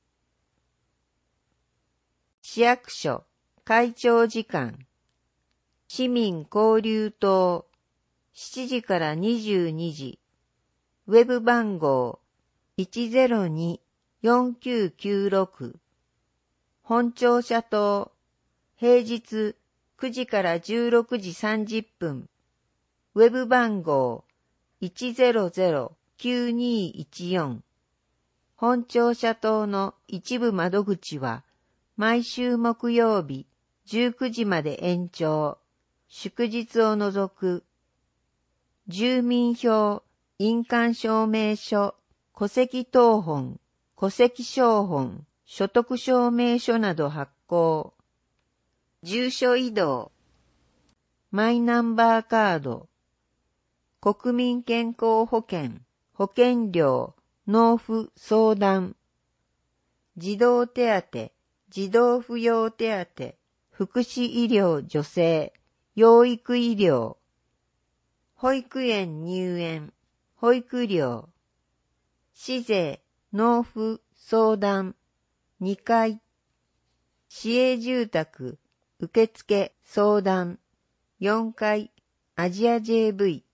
市役所会長時間、市民交流棟、しちじからにじゅうにじ、ウェブ番号 いちゼロに よんきゅうきゅうろく、本庁舎棟、平日くじからじゅうろくじさんじゅっぷん、ウェブ番号 いちゼロゼロ きゅうにいちよん、本庁舎棟の一部窓口は毎週木曜日じゅうくじまで延長、祝日を除く。住民票、印鑑証明書、戸籍謄本、戸籍抄本、所得証明書など発行。住所移動、マイナンバーカード、国民健康保険、保険料、納付相談、児童手当、児童扶養手当、福祉医療助成、養育医療、保育園入園、保育料、市税、納付相談、にかい、市営住宅、受付相談、よんかい、アジア ジェーブイ。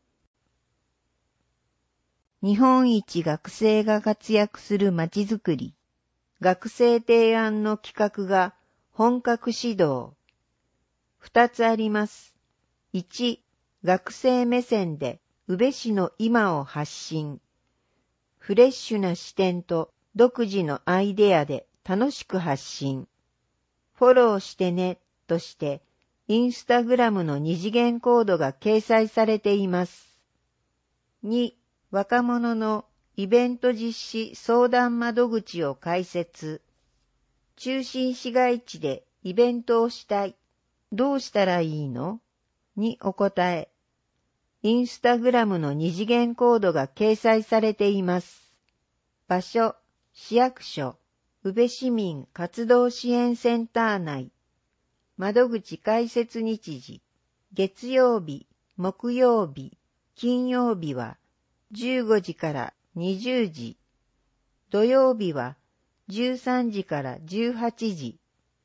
日本一学生が活躍するまちづくり、学生提案の企画が本格始動。二つあります。いち、学生目線で宇部市の今を発信。フレッシュな視点と独自のアイデアで楽しく発信。フォローしてねとしてインスタグラムの二次元コードが掲載されています。に、若者のイベント実施相談窓口を開設。中心市街地でイベントをしたい。どうしたらいいの？にお答え。インスタグラムの二次元コードが掲載されています。場所、市役所、宇部市民活動支援センター内。窓口開設日時、月曜日、木曜日、金曜日はじゅうごじからにじゅうじ、土曜日はじゅうさんじからじゅうはちじ。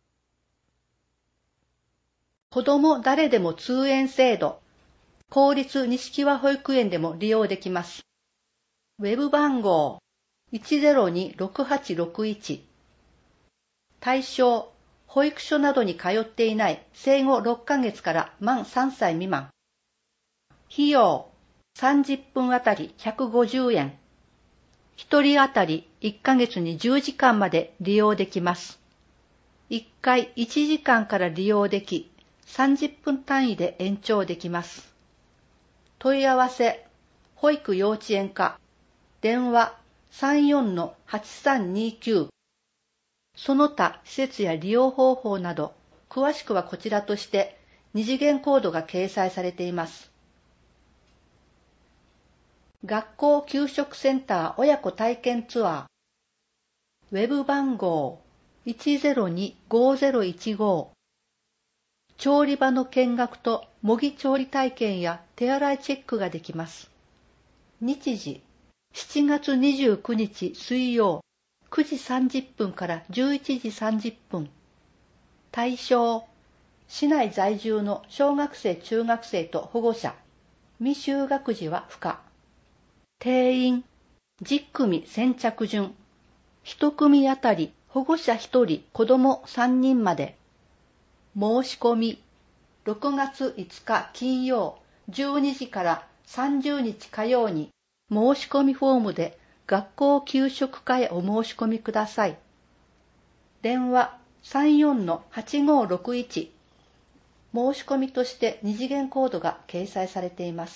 子ども誰でも通園制度、公立錦和保育園でも利用できます。ウェブ番号 いちゼロに ろくはちろくいち。対象、保育所などに通っていない生後ろっかげつから満さんさい未満。費用、さんじゅっぷんあたりひゃくごじゅうえん。ひとりあたりいっかげつにじゅうじかんまで利用できます。いっかいいちじかんから利用でき、さんじゅっぷん単位で延長できます。問い合わせ、保育幼稚園課、電話 さんよんのはちさんにきゅう。その他施設や利用方法など、詳しくはこちらとして二次元コードが掲載されています。 学校給食センター親子体験ツアー。ウェブ番号 いちゼロに ごゼロいちご。調理場の見学と模擬調理体験や手洗いチェックができます。日時、しちがつにじゅうくにち水曜、くじさんじゅっぷんからじゅういちじさんじゅっぷん。対象、市内在住の小学生中学生と保護者。未就学児は不可。定員、じゅっくみ先着順。いち組あたり保護者ひとり、子供さんにんまで。申し込み、ろくがついつか金曜じゅうにじからさんじゅうにち火曜に申し込みフォームで学校給食課へお申し込みください。電話 さんよんのはちごろくいち。申し込みとして二次元コードが掲載されています。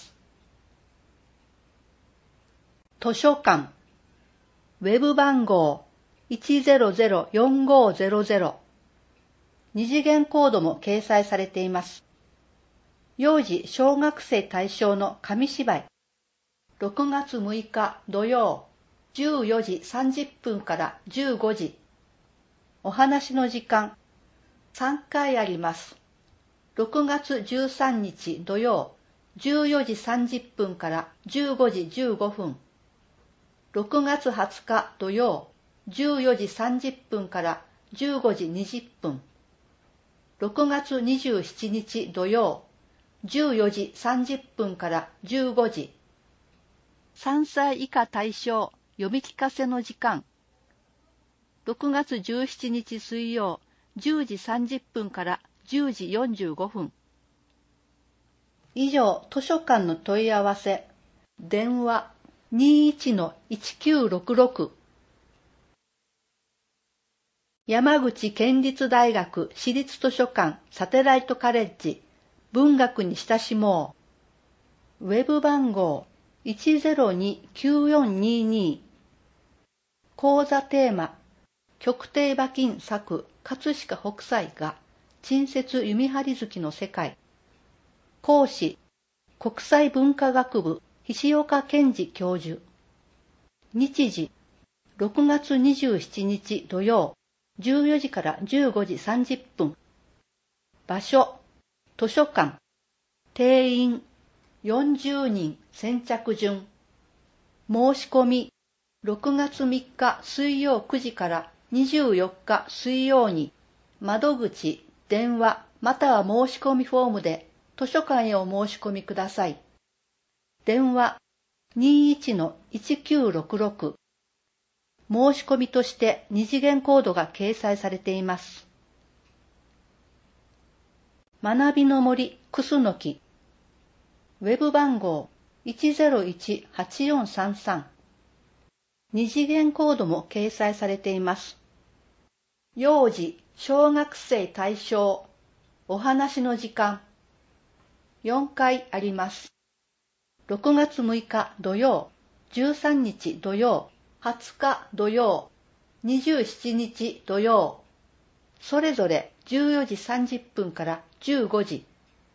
図書館、ウェブ番号 いちゼロゼロよんごゼロゼロ。二次元コードも掲載されています。幼児小学生対象の紙芝居。ろくがつむいか土曜、じゅうよじさんじゅっぷんからじゅうごじ。お話の時間、さんかいあります。ろくがつじゅうさんにち土曜、じゅうよじさんじゅっぷんからじゅうごじじゅうごふん。ろくがつはつか土曜、じゅうよじさんじゅっぷんからじゅうごじにじゅっぷん。ろくがつにじゅうしちにち土曜、じゅうよじさんじゅっぷんからじゅうごじ。さんさい以下対象、読み聞かせの時間。ろくがつじゅうしちにち水曜、じゅうじさんじゅっぷんからじゅうじよんじゅうごふん。以上、図書館の問い合わせ。電話 にいちのいちきゅうろくろく。山口県立大学私立図書館サテライトカレッジ文学に親しもう。ウェブ番号 いちゼロにきゅうよんにに。講座テーマ、極低馬琴作葛飾北斎が陳説弓張月の世界。講師、国際文化学部菱岡健二教授。日時、ろくがつにじゅうしちにち土曜、じゅうよじからじゅうごじさんじゅっぷん。場所、図書館。定員、よんじゅうにん先着順。申し込み、ろくがつみっか水曜くじからにじゅうよっか水曜に、窓口、電話、または申し込みフォームで図書館へお申し込みください。電話 にいちのいちきゅうろくろく。申し込みとして二次元コードが掲載されています。学びの森クスノキ。ウェブ番号 いちゼロいちはちよんさんさん。二次元コードも掲載されています。幼児、小学生対象、お話の時間。よんかいあります。ろくがつむいか土曜、じゅうさんにち土曜、はつか土曜、にじゅうしちにち土曜、それぞれじゅうよじさんじゅっぷんからじゅうごじ。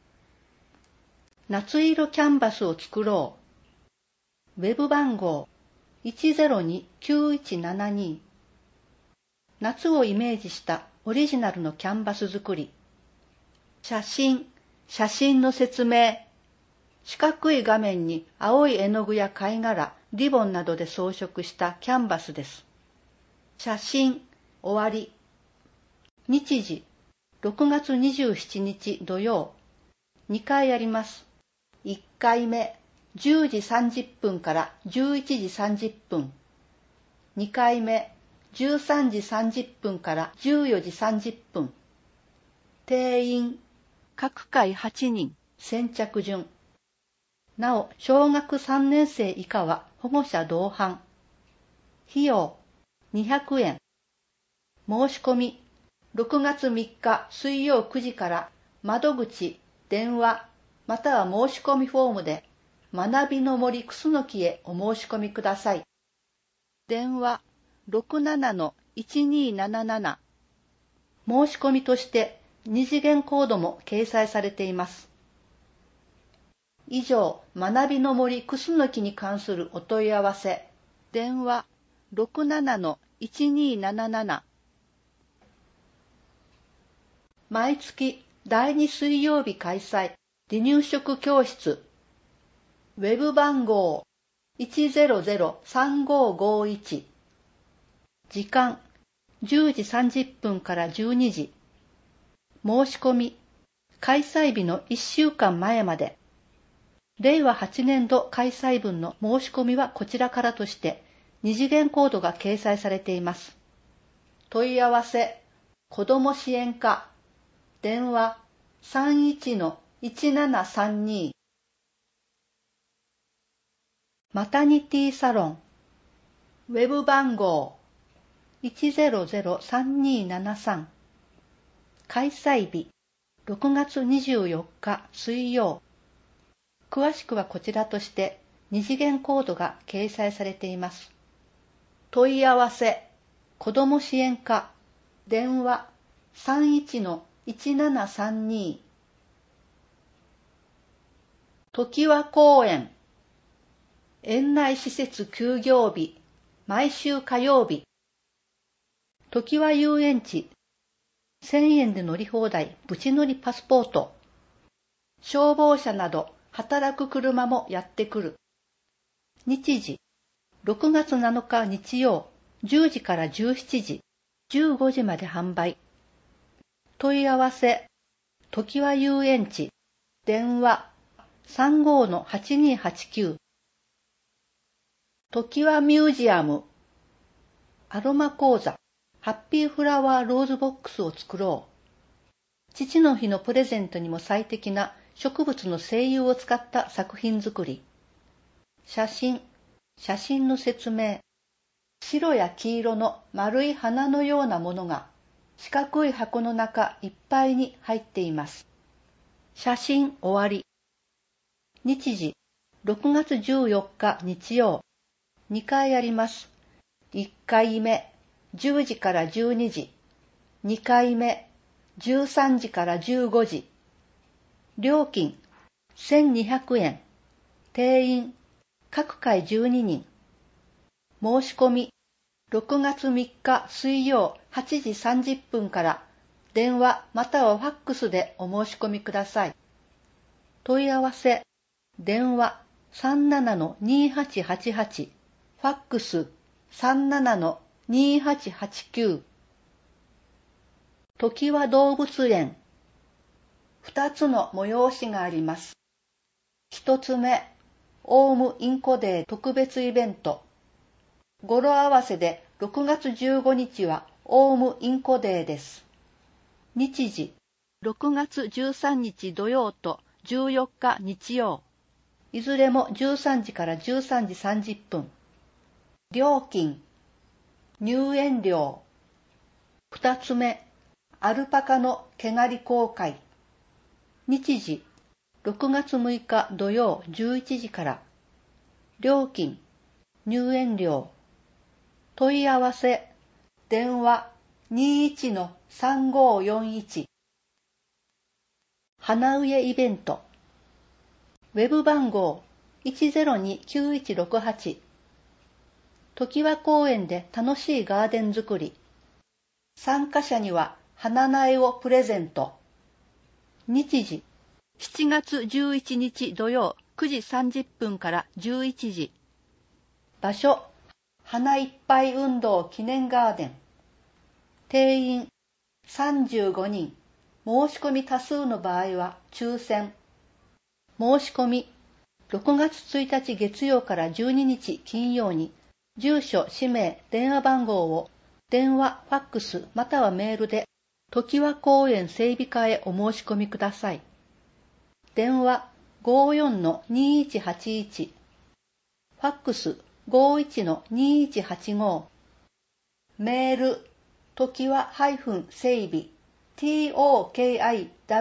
夏色キャンバスを作ろう。ウェブ番号 いちゼロにきゅういちななに。夏をイメージしたオリジナルのキャンバス作り。写真、写真の説明。四角い画面に青い絵の具や貝殻、リボンなどで装飾したキャンバスです。写真、終わり。日時、ろくがつにじゅうしちにち土曜。にかいあります。いっかいめ、じゅうじさんじゅっぷんからじゅういちじさんじゅっぷん。にかいめ、じゅうさんじさんじゅっぷんからじゅうよじさんじゅっぷん。定員、各回はちにん、先着順。なお、小学さんねんせい以下は保護者同伴。費用、にひゃくえん。申し込み、ろくがつみっか水曜くじから窓口、電話、または申し込みフォームで、学びの森クスノキへお申し込みください。電話、ろくななのいちにーなななな。申し込みとして二次元コードも掲載されています。 以上、学びの森クスノキに関するお問い合わせ。電話 ろくななのいちにーなななな。毎月だいに水曜日開催離乳食教室。ウェブ番号 いちゼロゼロさんごーごーいち。時間じゅうじさんじゅっぷんからじゅうにじ。申し込み開催日のいっしゅうかんまえまで。れいわはちねんど開催分の申し込みはこちらからとして二次元コードが掲載されています。問い合わせ子ども支援課電話 さんいちのいちななさんに。マタニティサロンウェブ番号 いちゼロゼロさんにーななさん。開催日ろくがつにじゅうよっか水曜。詳しくはこちらとして二次元コードが掲載されています。問い合わせ子ども支援課電話 さんいちのいちななさんに。常盤公園園内施設休業日毎週火曜日。常盤遊園地せんえんで乗り放題プチ乗りパスポート。消防車など働く車もやってくる。日時ろくがつなのか日曜じゅうじからじゅうしちじ、じゅうごじまで販売。問い合わせ常盤遊園地電話 さんごーのはちにーはちきゅう。常盤ミュージアムアロマ講座ハッピーフラワーローズボックスを作ろう。父の日のプレゼントにも最適な植物の精油を使った作品作り。写真、写真の説明。白や黄色の丸い花のようなものが四角い箱の中いっぱいに入っています。写真終わり。日時ろくがつじゅうよっか日曜。にかいあります。いっかいめじゅうじからじゅうにじ。にかいめじゅうさんじからじゅうごじ。料金せんにひゃくえん。定員各回じゅうににん。申し込みろくがつみっか水曜はちじさんじゅっぷんから電話またはファックスでお申し込みください。問い合わせ電話 さんななのにーはちはちはち。ファックス さんななのにーはちはちきゅう。常盤動物園二つの催しがあります。一つ目、オウムインコデー特別イベント。語呂合わせでろくがつじゅうごにちはオウムインコデーです。日時、ろくがつじゅうさんにち土曜とじゅうよっか日曜。いずれもじゅうさんじからじゅうさんじさんじゅっぷん。料金、入園料。二つ目、アルパカの毛刈り公開。日時、ろくがつむいか土曜じゅういちじから。料金、入園料。問い合わせ、電話 にーいちのさんごーよんいち。花植えイベント。ウェブ番号 いちゼロにきゅういちろくはち。常盤公園で楽しいガーデン作り。参加者には花苗をプレゼント。日時、しちがつじゅういちにち土曜くじさんじゅっぷんからじゅういちじ。場所、花いっぱい運動記念ガーデン。定員さんじゅうごにん。申し込み多数の場合は抽選。申し込みろくがつついたち月曜からじゅうににち金曜に住所、氏名、電話番号を電話、ファックスまたはメールで常盤公園整備課へお申し込みください。電話 ごーよんのにーいちはちいち。ファックス ごーいちのにーいちはちご。メール常盤整備 トキワ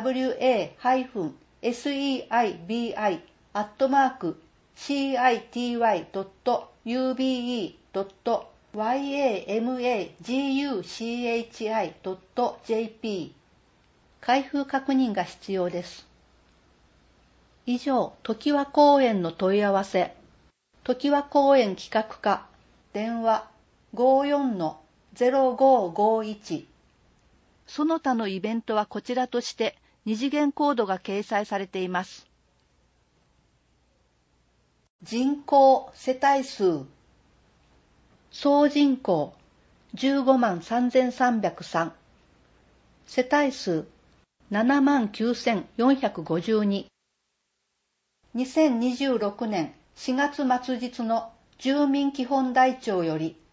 セイビーアイ アットマーク シーアイティーワイ ドット ユービーイー ドット ワイエーエムエージーユーシーエイチアイ ドット ジェーピー。 開封確認が必要です。 以上、常盤公園の問い合わせ。常盤公園企画課、電話 ごーよんのゼロごーごーいち。その他のイベントはこちらとして二次元コードが掲載されています。人口世帯数。総人口じゅうごまんさんぜんさんびゃくさん。世帯数ななまんきゅうせんよんひゃくごじゅうに。にせんにじゅうろくねんしがつ末日の住民基本台帳より、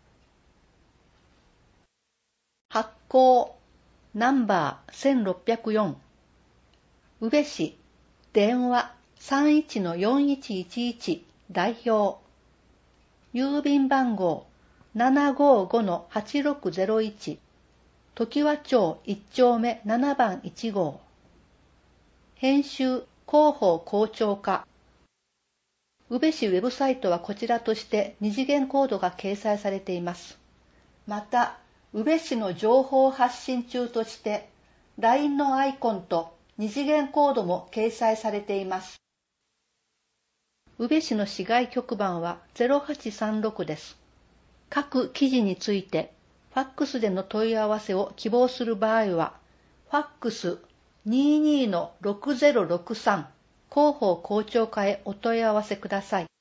発行ナンバーせんろっぴゃくよん、宇部市電話 さんいちのよんいちいちいち 代表、郵便番号 ななごーごのはちろくゼロいち、常盤町いっ丁目ななばんいち号。編集広報校長課。宇部市ウェブサイトはこちらとして二次元コードが掲載されています。また、宇部市の情報発信中として ライン のアイコンと二次元コードも掲載されています。宇部市の市外局番はゼロはちさんろくです。各記事についてファックスでの問い合わせを希望する場合は、ファックス にじゅうにのろくゼロろくさん 広報校長課へお問い合わせください。